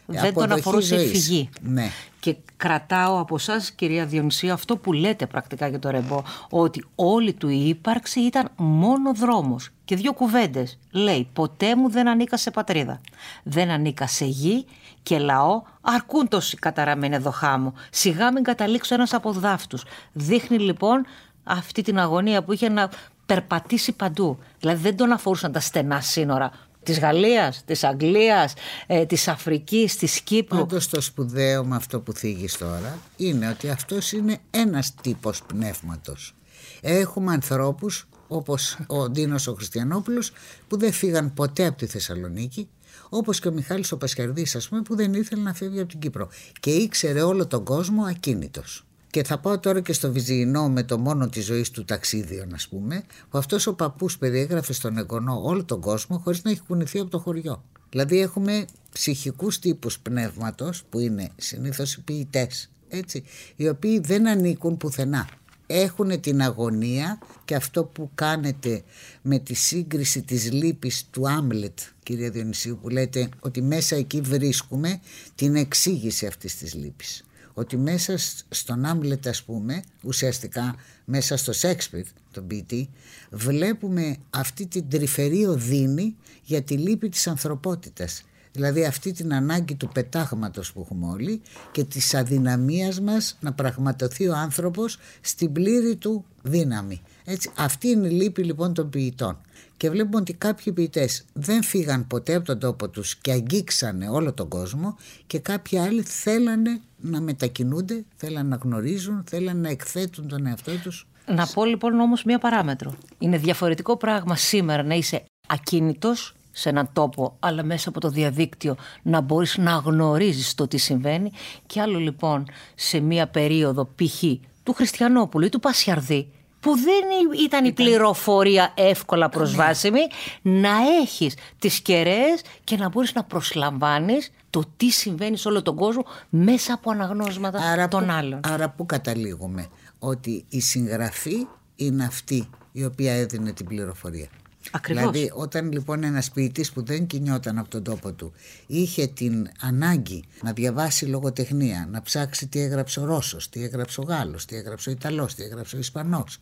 [SPEAKER 2] Δεν τον αφορούσε η φυγή.
[SPEAKER 3] Ναι.
[SPEAKER 2] Και κρατάω από εσάς, κυρία Διονυσίου, αυτό που λέτε πρακτικά για το Ρεμπό, ότι όλη του η ύπαρξη ήταν μόνο δρόμος. Και δύο κουβέντες. Λέει, ποτέ μου δεν ανήκα σε πατρίδα. Δεν ανήκα σε γη και λαό, αρκούν τόσοι καταραμένοι εδώ χάμω. Σιγά μην καταλήξω ένας από δάφτους. Δείχνει λοιπόν αυτή την αγωνία που είχε να περπατήσει παντού. Δηλαδή δεν τον αφορούσαν τα στενά σύνορα της Γαλλίας, της Αγγλίας, ε, της Αφρικής, της Κύπρου.
[SPEAKER 3] Πάντως το σπουδαίο με αυτό που θίγεις τώρα είναι ότι αυτός είναι ένας τύπος πνεύματος. Έχουμε ανθρώπους όπως ο Ντίνος ο Χριστιανόπουλος που δεν φύγαν ποτέ από τη Θεσσαλονίκη, όπως και ο Μιχάλης ο Πασχαρδής, ας πούμε, που δεν ήθελε να φύγει από την Κύπρο και ήξερε όλο τον κόσμο ακίνητος. Και θα πάω τώρα και στο Βυζιεινό με το μόνο της ζωής του ταξίδιον, ας πούμε, που αυτός ο παππούς περιέγραφε στον εγγονό όλο τον κόσμο χωρίς να έχει κουνηθεί από το χωριό. Δηλαδή έχουμε ψυχικούς τύπους πνεύματος που είναι συνήθως οι ποιητές, έτσι, οι οποίοι δεν ανήκουν πουθενά. Έχουν την αγωνία και αυτό που κάνετε με τη σύγκριση της λύπης του Άμλετ, κυρία Διονυσίου, που λέτε ότι μέσα εκεί βρίσκουμε την εξήγηση αυτής της λύπης. Ότι μέσα στον Άμλετ, ας πούμε, ουσιαστικά μέσα στο Σέξπιρ, τον ποιητή, βλέπουμε αυτή την τρυφερή οδύνη για τη λύπη της ανθρωπότητας. Δηλαδή αυτή την ανάγκη του πετάγματος που έχουμε όλοι και της αδυναμίας μας να πραγματοθεί ο άνθρωπος στην πλήρη του δύναμη. Έτσι, αυτή είναι η λύπη λοιπόν των ποιητών. Και βλέπουμε ότι κάποιοι ποιητές δεν φύγαν ποτέ από τον τόπο τους και αγγίξανε όλο τον κόσμο και κάποιοι άλλοι θέλανε να μετακινούνται, θέλανε να γνωρίζουν, θέλανε να εκθέτουν τον εαυτό τους.
[SPEAKER 2] Να πω λοιπόν όμως μία παράμετρο. Είναι διαφορετικό πράγμα σήμερα να είσαι ακίνητος σε έναν τόπο, αλλά μέσα από το διαδίκτυο να μπορείς να γνωρίζεις το τι συμβαίνει, και άλλο λοιπόν σε μία περίοδο π.χ. του Χριστιανόπουλου ή του Πασιαρδή, που δεν ήταν η πληροφορία εύκολα προσβάσιμη, να έχεις τις κεραίες και να μπορείς να προσλαμβάνεις το τι συμβαίνει σε όλο τον κόσμο μέσα από αναγνώσματα άρα των
[SPEAKER 3] που,
[SPEAKER 2] άλλων.
[SPEAKER 3] Άρα που καταλήγουμε? Ότι η συγγραφή είναι αυτή η οποία έδινε την πληροφορία.
[SPEAKER 2] Ακριβώς.
[SPEAKER 3] Δηλαδή όταν λοιπόν ένας ποιητής που δεν κινιόταν από τον τόπο του είχε την ανάγκη να διαβάσει λογοτεχνία, να ψάξει τι έγραψε ο Ρώσος, τι έγραψε ο Γάλλος, τι έγραψε ο Ιταλός, τι έγραψε ο Ισπανός,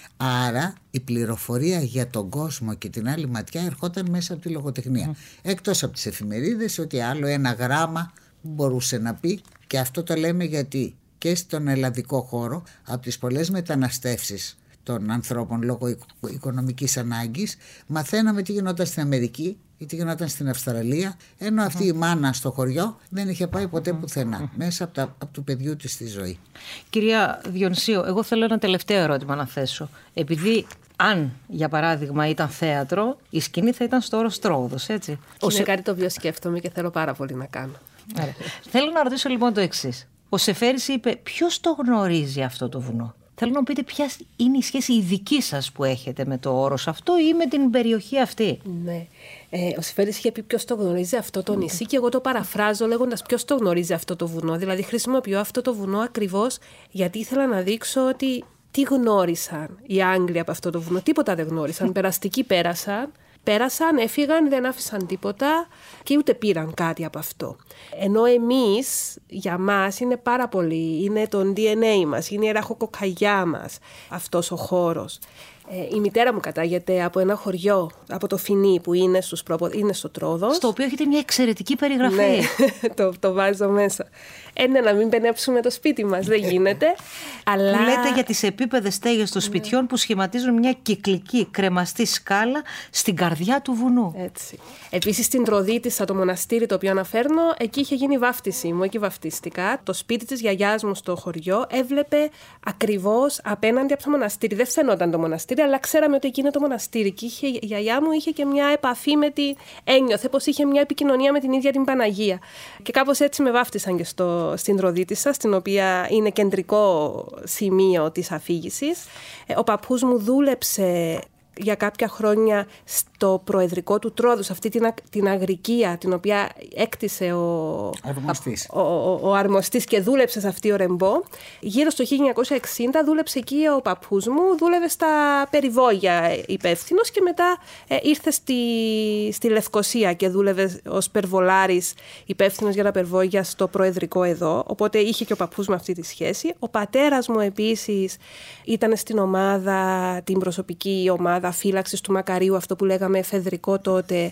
[SPEAKER 3] άρα η πληροφορία για τον κόσμο και την άλλη ματιά ερχόταν μέσα από τη λογοτεχνία. Mm. Εκτός από τις εφημερίδες, ότι άλλο ένα γράμμα μπορούσε να πει, και αυτό το λέμε γιατί και στον ελλαδικό χώρο από τις πολλές μεταναστεύσεις των ανθρώπων λόγω οικονομικής ανάγκης μαθαίναμε τι γινόταν στην Αμερική ή τι γινόταν στην Αυστραλία, ενώ αυτή mm. η μάνα στο χωριό δεν είχε πάει ποτέ πουθενά mm. μέσα από, τα, από του παιδιού της στη ζωή.
[SPEAKER 2] Κυρία Διονυσίου, εγώ θέλω ένα τελευταίο ερώτημα να θέσω. Επειδή αν για παράδειγμα ήταν θέατρο, η σκηνή θα ήταν στο όρος Τρόοδος, έτσι.
[SPEAKER 4] Είναι
[SPEAKER 2] Ο
[SPEAKER 4] κάτι το οποίο σκέφτομαι και θέλω πάρα πολύ να κάνω.
[SPEAKER 2] Θέλω να ρωτήσω λοιπόν το εξής. Ο Σεφέρης είπε, ποιος το γνωρίζει αυτό το βουνό? Θέλω να μου πείτε ποια είναι η σχέση η δική σας που έχετε με το όρος αυτό ή με την περιοχή αυτή.
[SPEAKER 4] Ναι. Ε, ο Σεφέρης είχε πει ποιος το γνωρίζει αυτό το νησί mm. και εγώ το παραφράζω λέγοντας ποιος το γνωρίζει αυτό το βουνό. Δηλαδή χρησιμοποιώ αυτό το βουνό ακριβώς γιατί ήθελα να δείξω ότι τι γνώρισαν οι Άγγλοι από αυτό το βουνό. Τίποτα δεν γνώρισαν. Περαστικοί πέρασαν. Πέρασαν, έφυγαν, δεν άφησαν τίποτα και ούτε πήραν κάτι από αυτό. Ενώ εμείς, για μας, είναι πάρα πολύ, είναι το ντι εν έι μας, είναι η ραχοκοκαλιά μας αυτός ο χώρος. Ε, η μητέρα μου κατάγεται από ένα χωριό, από το Φινί που είναι, στους προπο... είναι στο Τρόδος.
[SPEAKER 2] Στο οποίο έχετε μια εξαιρετική περιγραφή.
[SPEAKER 4] Ναι, το, το βάζω μέσα. Ε, ναι, να μην πενέψουμε το σπίτι μας, δεν γίνεται. Αλλά...
[SPEAKER 2] Που λέτε για τις επίπεδες στέγες των σπιτιών ναι. που σχηματίζουν μια κυκλική κρεμαστή σκάλα στην καρδιά του βουνού.
[SPEAKER 4] Έτσι. Επίσης στην Τροδίτισσα, το μοναστήρι το οποίο αναφέρνω, εκεί είχε γίνει η βάφτιση μου, εκεί βαφτίστηκα. Το σπίτι της γιαγιάς μου στο χωριό έβλεπε ακριβώς απέναντι από το μοναστήρι. Δεν φαινόταν το μοναστήρι, αλλά ξέραμε ότι εκεί είναι το μοναστήρι. Και είχε, η γιαγιά μου είχε και μια επαφή με την. Ένιωθε πως είχε μια επικοινωνία με την ίδια την Παναγία. Και κάπως έτσι με βάφτισαν και στο, στην Τροδίτισσα, στην οποία είναι κεντρικό σημείο της αφήγησης. Ο παππούς μου δούλεψε για κάποια χρόνια στο προεδρικό του Τρόδους, αυτή την, την αγρικία την οποία έκτισε ο
[SPEAKER 3] αρμοστής.
[SPEAKER 4] Ο, ο, ο αρμοστής και δούλεψε σε αυτή ο Ρεμπό. Γύρω στο χίλια εννιακόσια εξήντα δούλεψε εκεί ο παππούς μου, δούλευε στα περιβόγια υπεύθυνος και μετά ε, ήρθε στη, στη Λευκοσία και δούλευε ως περβολάρης υπεύθυνος για τα περβόγια στο προεδρικό εδώ. Οπότε είχε και ο παππούς μου αυτή τη σχέση. Ο πατέρας μου επίσης ήταν στην ομάδα, την προσωπική ομάδα φύλαξης του Μακαρίου, αυτό που λέγαμε εφεδρικό τότε,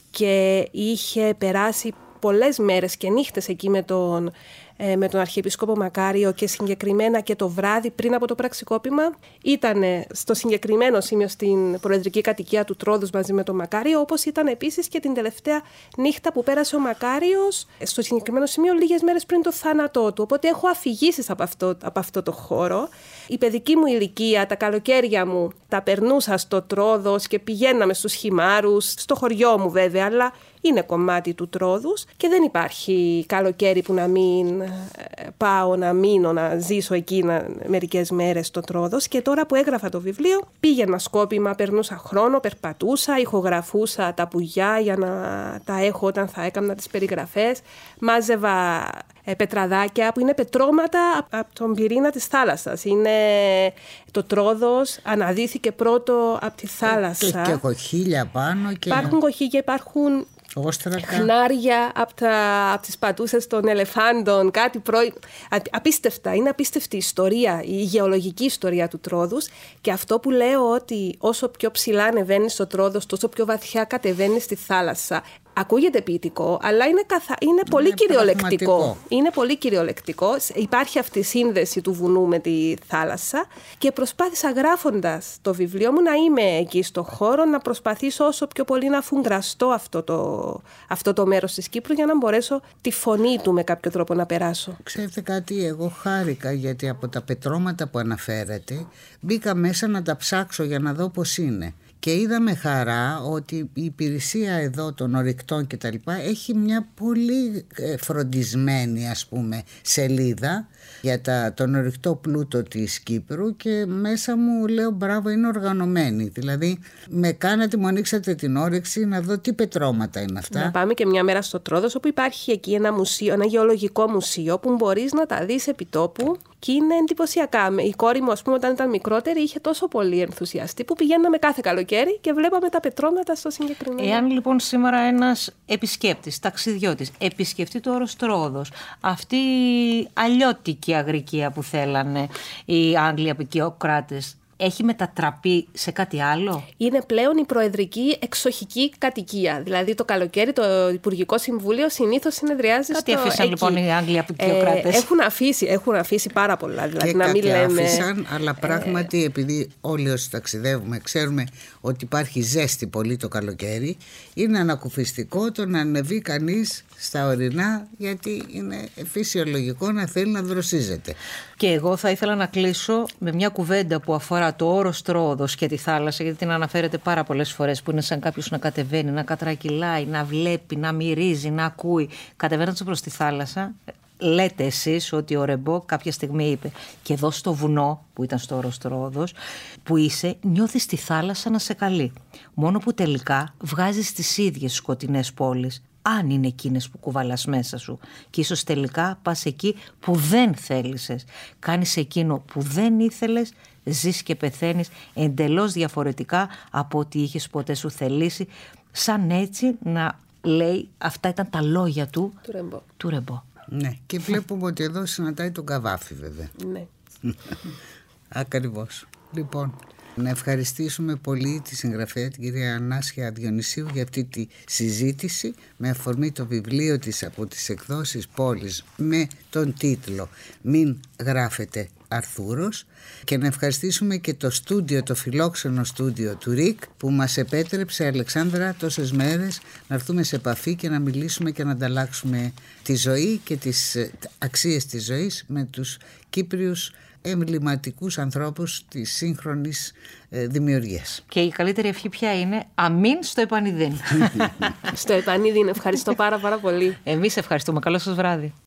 [SPEAKER 4] και είχε περάσει πολλές μέρες και νύχτες εκεί με τον, ε, με τον Αρχιεπίσκοπο Μακάριο και συγκεκριμένα και το βράδυ πριν από το πραξικόπημα ήταν στο συγκεκριμένο σημείο στην προεδρική κατοικία του Τρόδους μαζί με τον Μακάριο, όπως ήταν επίσης και την τελευταία νύχτα που πέρασε ο Μακάριος στο συγκεκριμένο σημείο λίγες μέρες πριν το θάνατό του. Οπότε έχω αφηγήσεις από αυτό, από αυτό το χώρο. Η παιδική μου ηλικία, τα καλοκαίρια μου τα περνούσα στο Τρόδος και πηγαίναμε στους χυμάρους, στο χωριό μου βέβαια, αλλά είναι κομμάτι του Τρόδους και δεν υπάρχει καλοκαίρι που να μην πάω, να μείνω, να ζήσω εκεί μερικές μέρες στο Τρόδος. Και τώρα που έγραφα το βιβλίο, πήγαινα σκόπιμα, περνούσα χρόνο, περπατούσα, ηχογραφούσα τα πουλιά για να τα έχω όταν θα έκανα τις περιγραφές, μάζευα πετραδάκια που είναι πετρώματα από τον πυρήνα της θάλασσας. Είναι το Τρόδος, αναδύθηκε πρώτο από τη θάλασσα.
[SPEAKER 3] Και κοχύλια πάνω. Και...
[SPEAKER 4] Υπάρχουν κοχύλια, υπάρχουν
[SPEAKER 3] όστρακα,
[SPEAKER 4] χνάρια από, τα, από τις πατούσες των ελεφάντων, κάτι πρώην... Απίστευτα, είναι απίστευτη η ιστορία, η γεωλογική ιστορία του Τρόδους, και αυτό που λέω ότι όσο πιο ψηλά ανεβαίνεις στο Τρόδος, τόσο πιο βαθιά κατεβαίνεις στη θάλασσα. Ακούγεται ποιητικό, αλλά είναι, καθα... είναι πολύ
[SPEAKER 3] είναι
[SPEAKER 4] κυριολεκτικό. Είναι πολύ κυριολεκτικό. Υπάρχει αυτή η σύνδεση του βουνού με τη θάλασσα και προσπάθησα γράφοντας το βιβλίο μου να είμαι εκεί στο χώρο, να προσπαθήσω όσο πιο πολύ να φουγκραστώ αυτό το, αυτό το μέρος της Κύπρου για να μπορέσω τη φωνή του με κάποιο τρόπο να περάσω.
[SPEAKER 3] Ξέρετε κάτι, εγώ χάρηκα γιατί από τα πετρώματα που αναφέρατε μπήκα μέσα να τα ψάξω για να δω πώς είναι. Και είδα με χαρά ότι η υπηρεσία εδώ των ορεικτών και τα λοιπά έχει μια πολύ φροντισμένη, ας πούμε, σελίδα για τα, τον ορεικτό πλούτο της Κύπρου, και μέσα μου λέω μπράβο, είναι οργανωμένη. Δηλαδή με κάνατε, μου ανοίξατε την όρεξη να δω τι πετρώματα είναι αυτά.
[SPEAKER 4] Να πάμε και μια μέρα στο Τρόδος, όπου υπάρχει εκεί ένα μουσείο, ένα γεωλογικό μουσείο που μπορείς να τα δεις επί τόπου. Και είναι εντυπωσιακά. Η κόρη μου, ας πούμε, όταν ήταν μικρότερη, είχε τόσο πολύ ενθουσιαστεί που πηγαίναμε κάθε καλοκαίρι και βλέπαμε τα πετρώματα στο συγκεκριμένο.
[SPEAKER 2] Εάν λοιπόν σήμερα ένας επισκέπτης, ταξιδιώτης, επισκεφτεί το όρος Τρόδος, αυτή η αλλιώτικη αγρικία που θέλανε οι Άγγλοι αποικιοκράτες, έχει μετατραπεί σε κάτι άλλο?
[SPEAKER 4] Είναι πλέον η προεδρική εξοχική κατοικία. Δηλαδή το καλοκαίρι το Υπουργικό Συμβούλιο συνήθως συνεδριάζει
[SPEAKER 2] κάτι
[SPEAKER 4] στο...
[SPEAKER 2] αφήσαν
[SPEAKER 4] εκεί.
[SPEAKER 2] Λοιπόν οι Άγγλοι αποικιοκράτες.
[SPEAKER 4] Ε, έχουν, αφήσει, έχουν αφήσει πάρα πολλά. Δηλαδή,
[SPEAKER 3] και
[SPEAKER 4] να
[SPEAKER 3] κάτι
[SPEAKER 4] μην λέμε...
[SPEAKER 3] άφησαν, αλλά πράγματι επειδή όλοι όσοι ταξιδεύουμε ξέρουμε ότι υπάρχει ζέστη πολύ το καλοκαίρι, είναι ανακουφιστικό το να ανεβεί κανείς στα ορεινά, γιατί είναι φυσιολογικό να θέλει να δροσίζεται.
[SPEAKER 2] Και εγώ θα ήθελα να κλείσω με μια κουβέντα που αφορά το όρος Τρόδος και τη θάλασσα, γιατί την αναφέρετε πάρα πολλές φορές, που είναι σαν κάποιος να κατεβαίνει, να κατρακυλάει, να βλέπει, να μυρίζει, να ακούει. Κατεβαίνοντας προς τη θάλασσα, λέτε εσείς ότι ο Ρεμπό κάποια στιγμή είπε, και εδώ στο βουνό που ήταν στο όρος Τρόδος που είσαι, νιώθεις τη θάλασσα να σε καλεί, μόνο που τελικά βγάζεις τις ίδιες σκοτεινές πόλεις, αν είναι εκείνες που κουβαλάς μέσα σου, και ίσως τελικά πας εκεί που δεν θέλησες, κάνεις εκείνο που δεν ήθελες, ζεις και πεθαίνεις εντελώς διαφορετικά από ό,τι είχες ποτέ σου θελήσει, σαν έτσι να λέει, αυτά ήταν τα λόγια του
[SPEAKER 4] του Ρεμπό.
[SPEAKER 2] Του Ρεμπό.
[SPEAKER 3] Ναι, και βλέπουμε ότι εδώ συναντάει τον Καβάφη βέβαια.
[SPEAKER 4] Ναι.
[SPEAKER 3] Ακριβώς. Λοιπόν, να ευχαριστήσουμε πολύ τη συγγραφέα την κυρία Νάσια Διονυσίου για αυτή τη συζήτηση με αφορμή το βιβλίο της από τις εκδόσεις Πόλης με τον τίτλο «Μην γράφετε Αρθούρος», και να ευχαριστήσουμε και το στούντιο, το φιλόξενο στούντιο του ΡΙΚ που μας επέτρεψε, Αλεξάνδρα, τόσες μέρες να έρθουμε σε επαφή και να μιλήσουμε και να ανταλλάξουμε τη ζωή και τις αξίες της ζωής με τους Κύπριους εμβληματικούς ανθρώπους της σύγχρονης ε, δημιουργίας.
[SPEAKER 2] Και η καλύτερη ευχή ποια είναι? Αμήν στο επανειδήν.
[SPEAKER 4] Στο επανειδήν. Ευχαριστώ πάρα πάρα πολύ.
[SPEAKER 2] Εμείς ευχαριστούμε. Καλό σας βράδυ.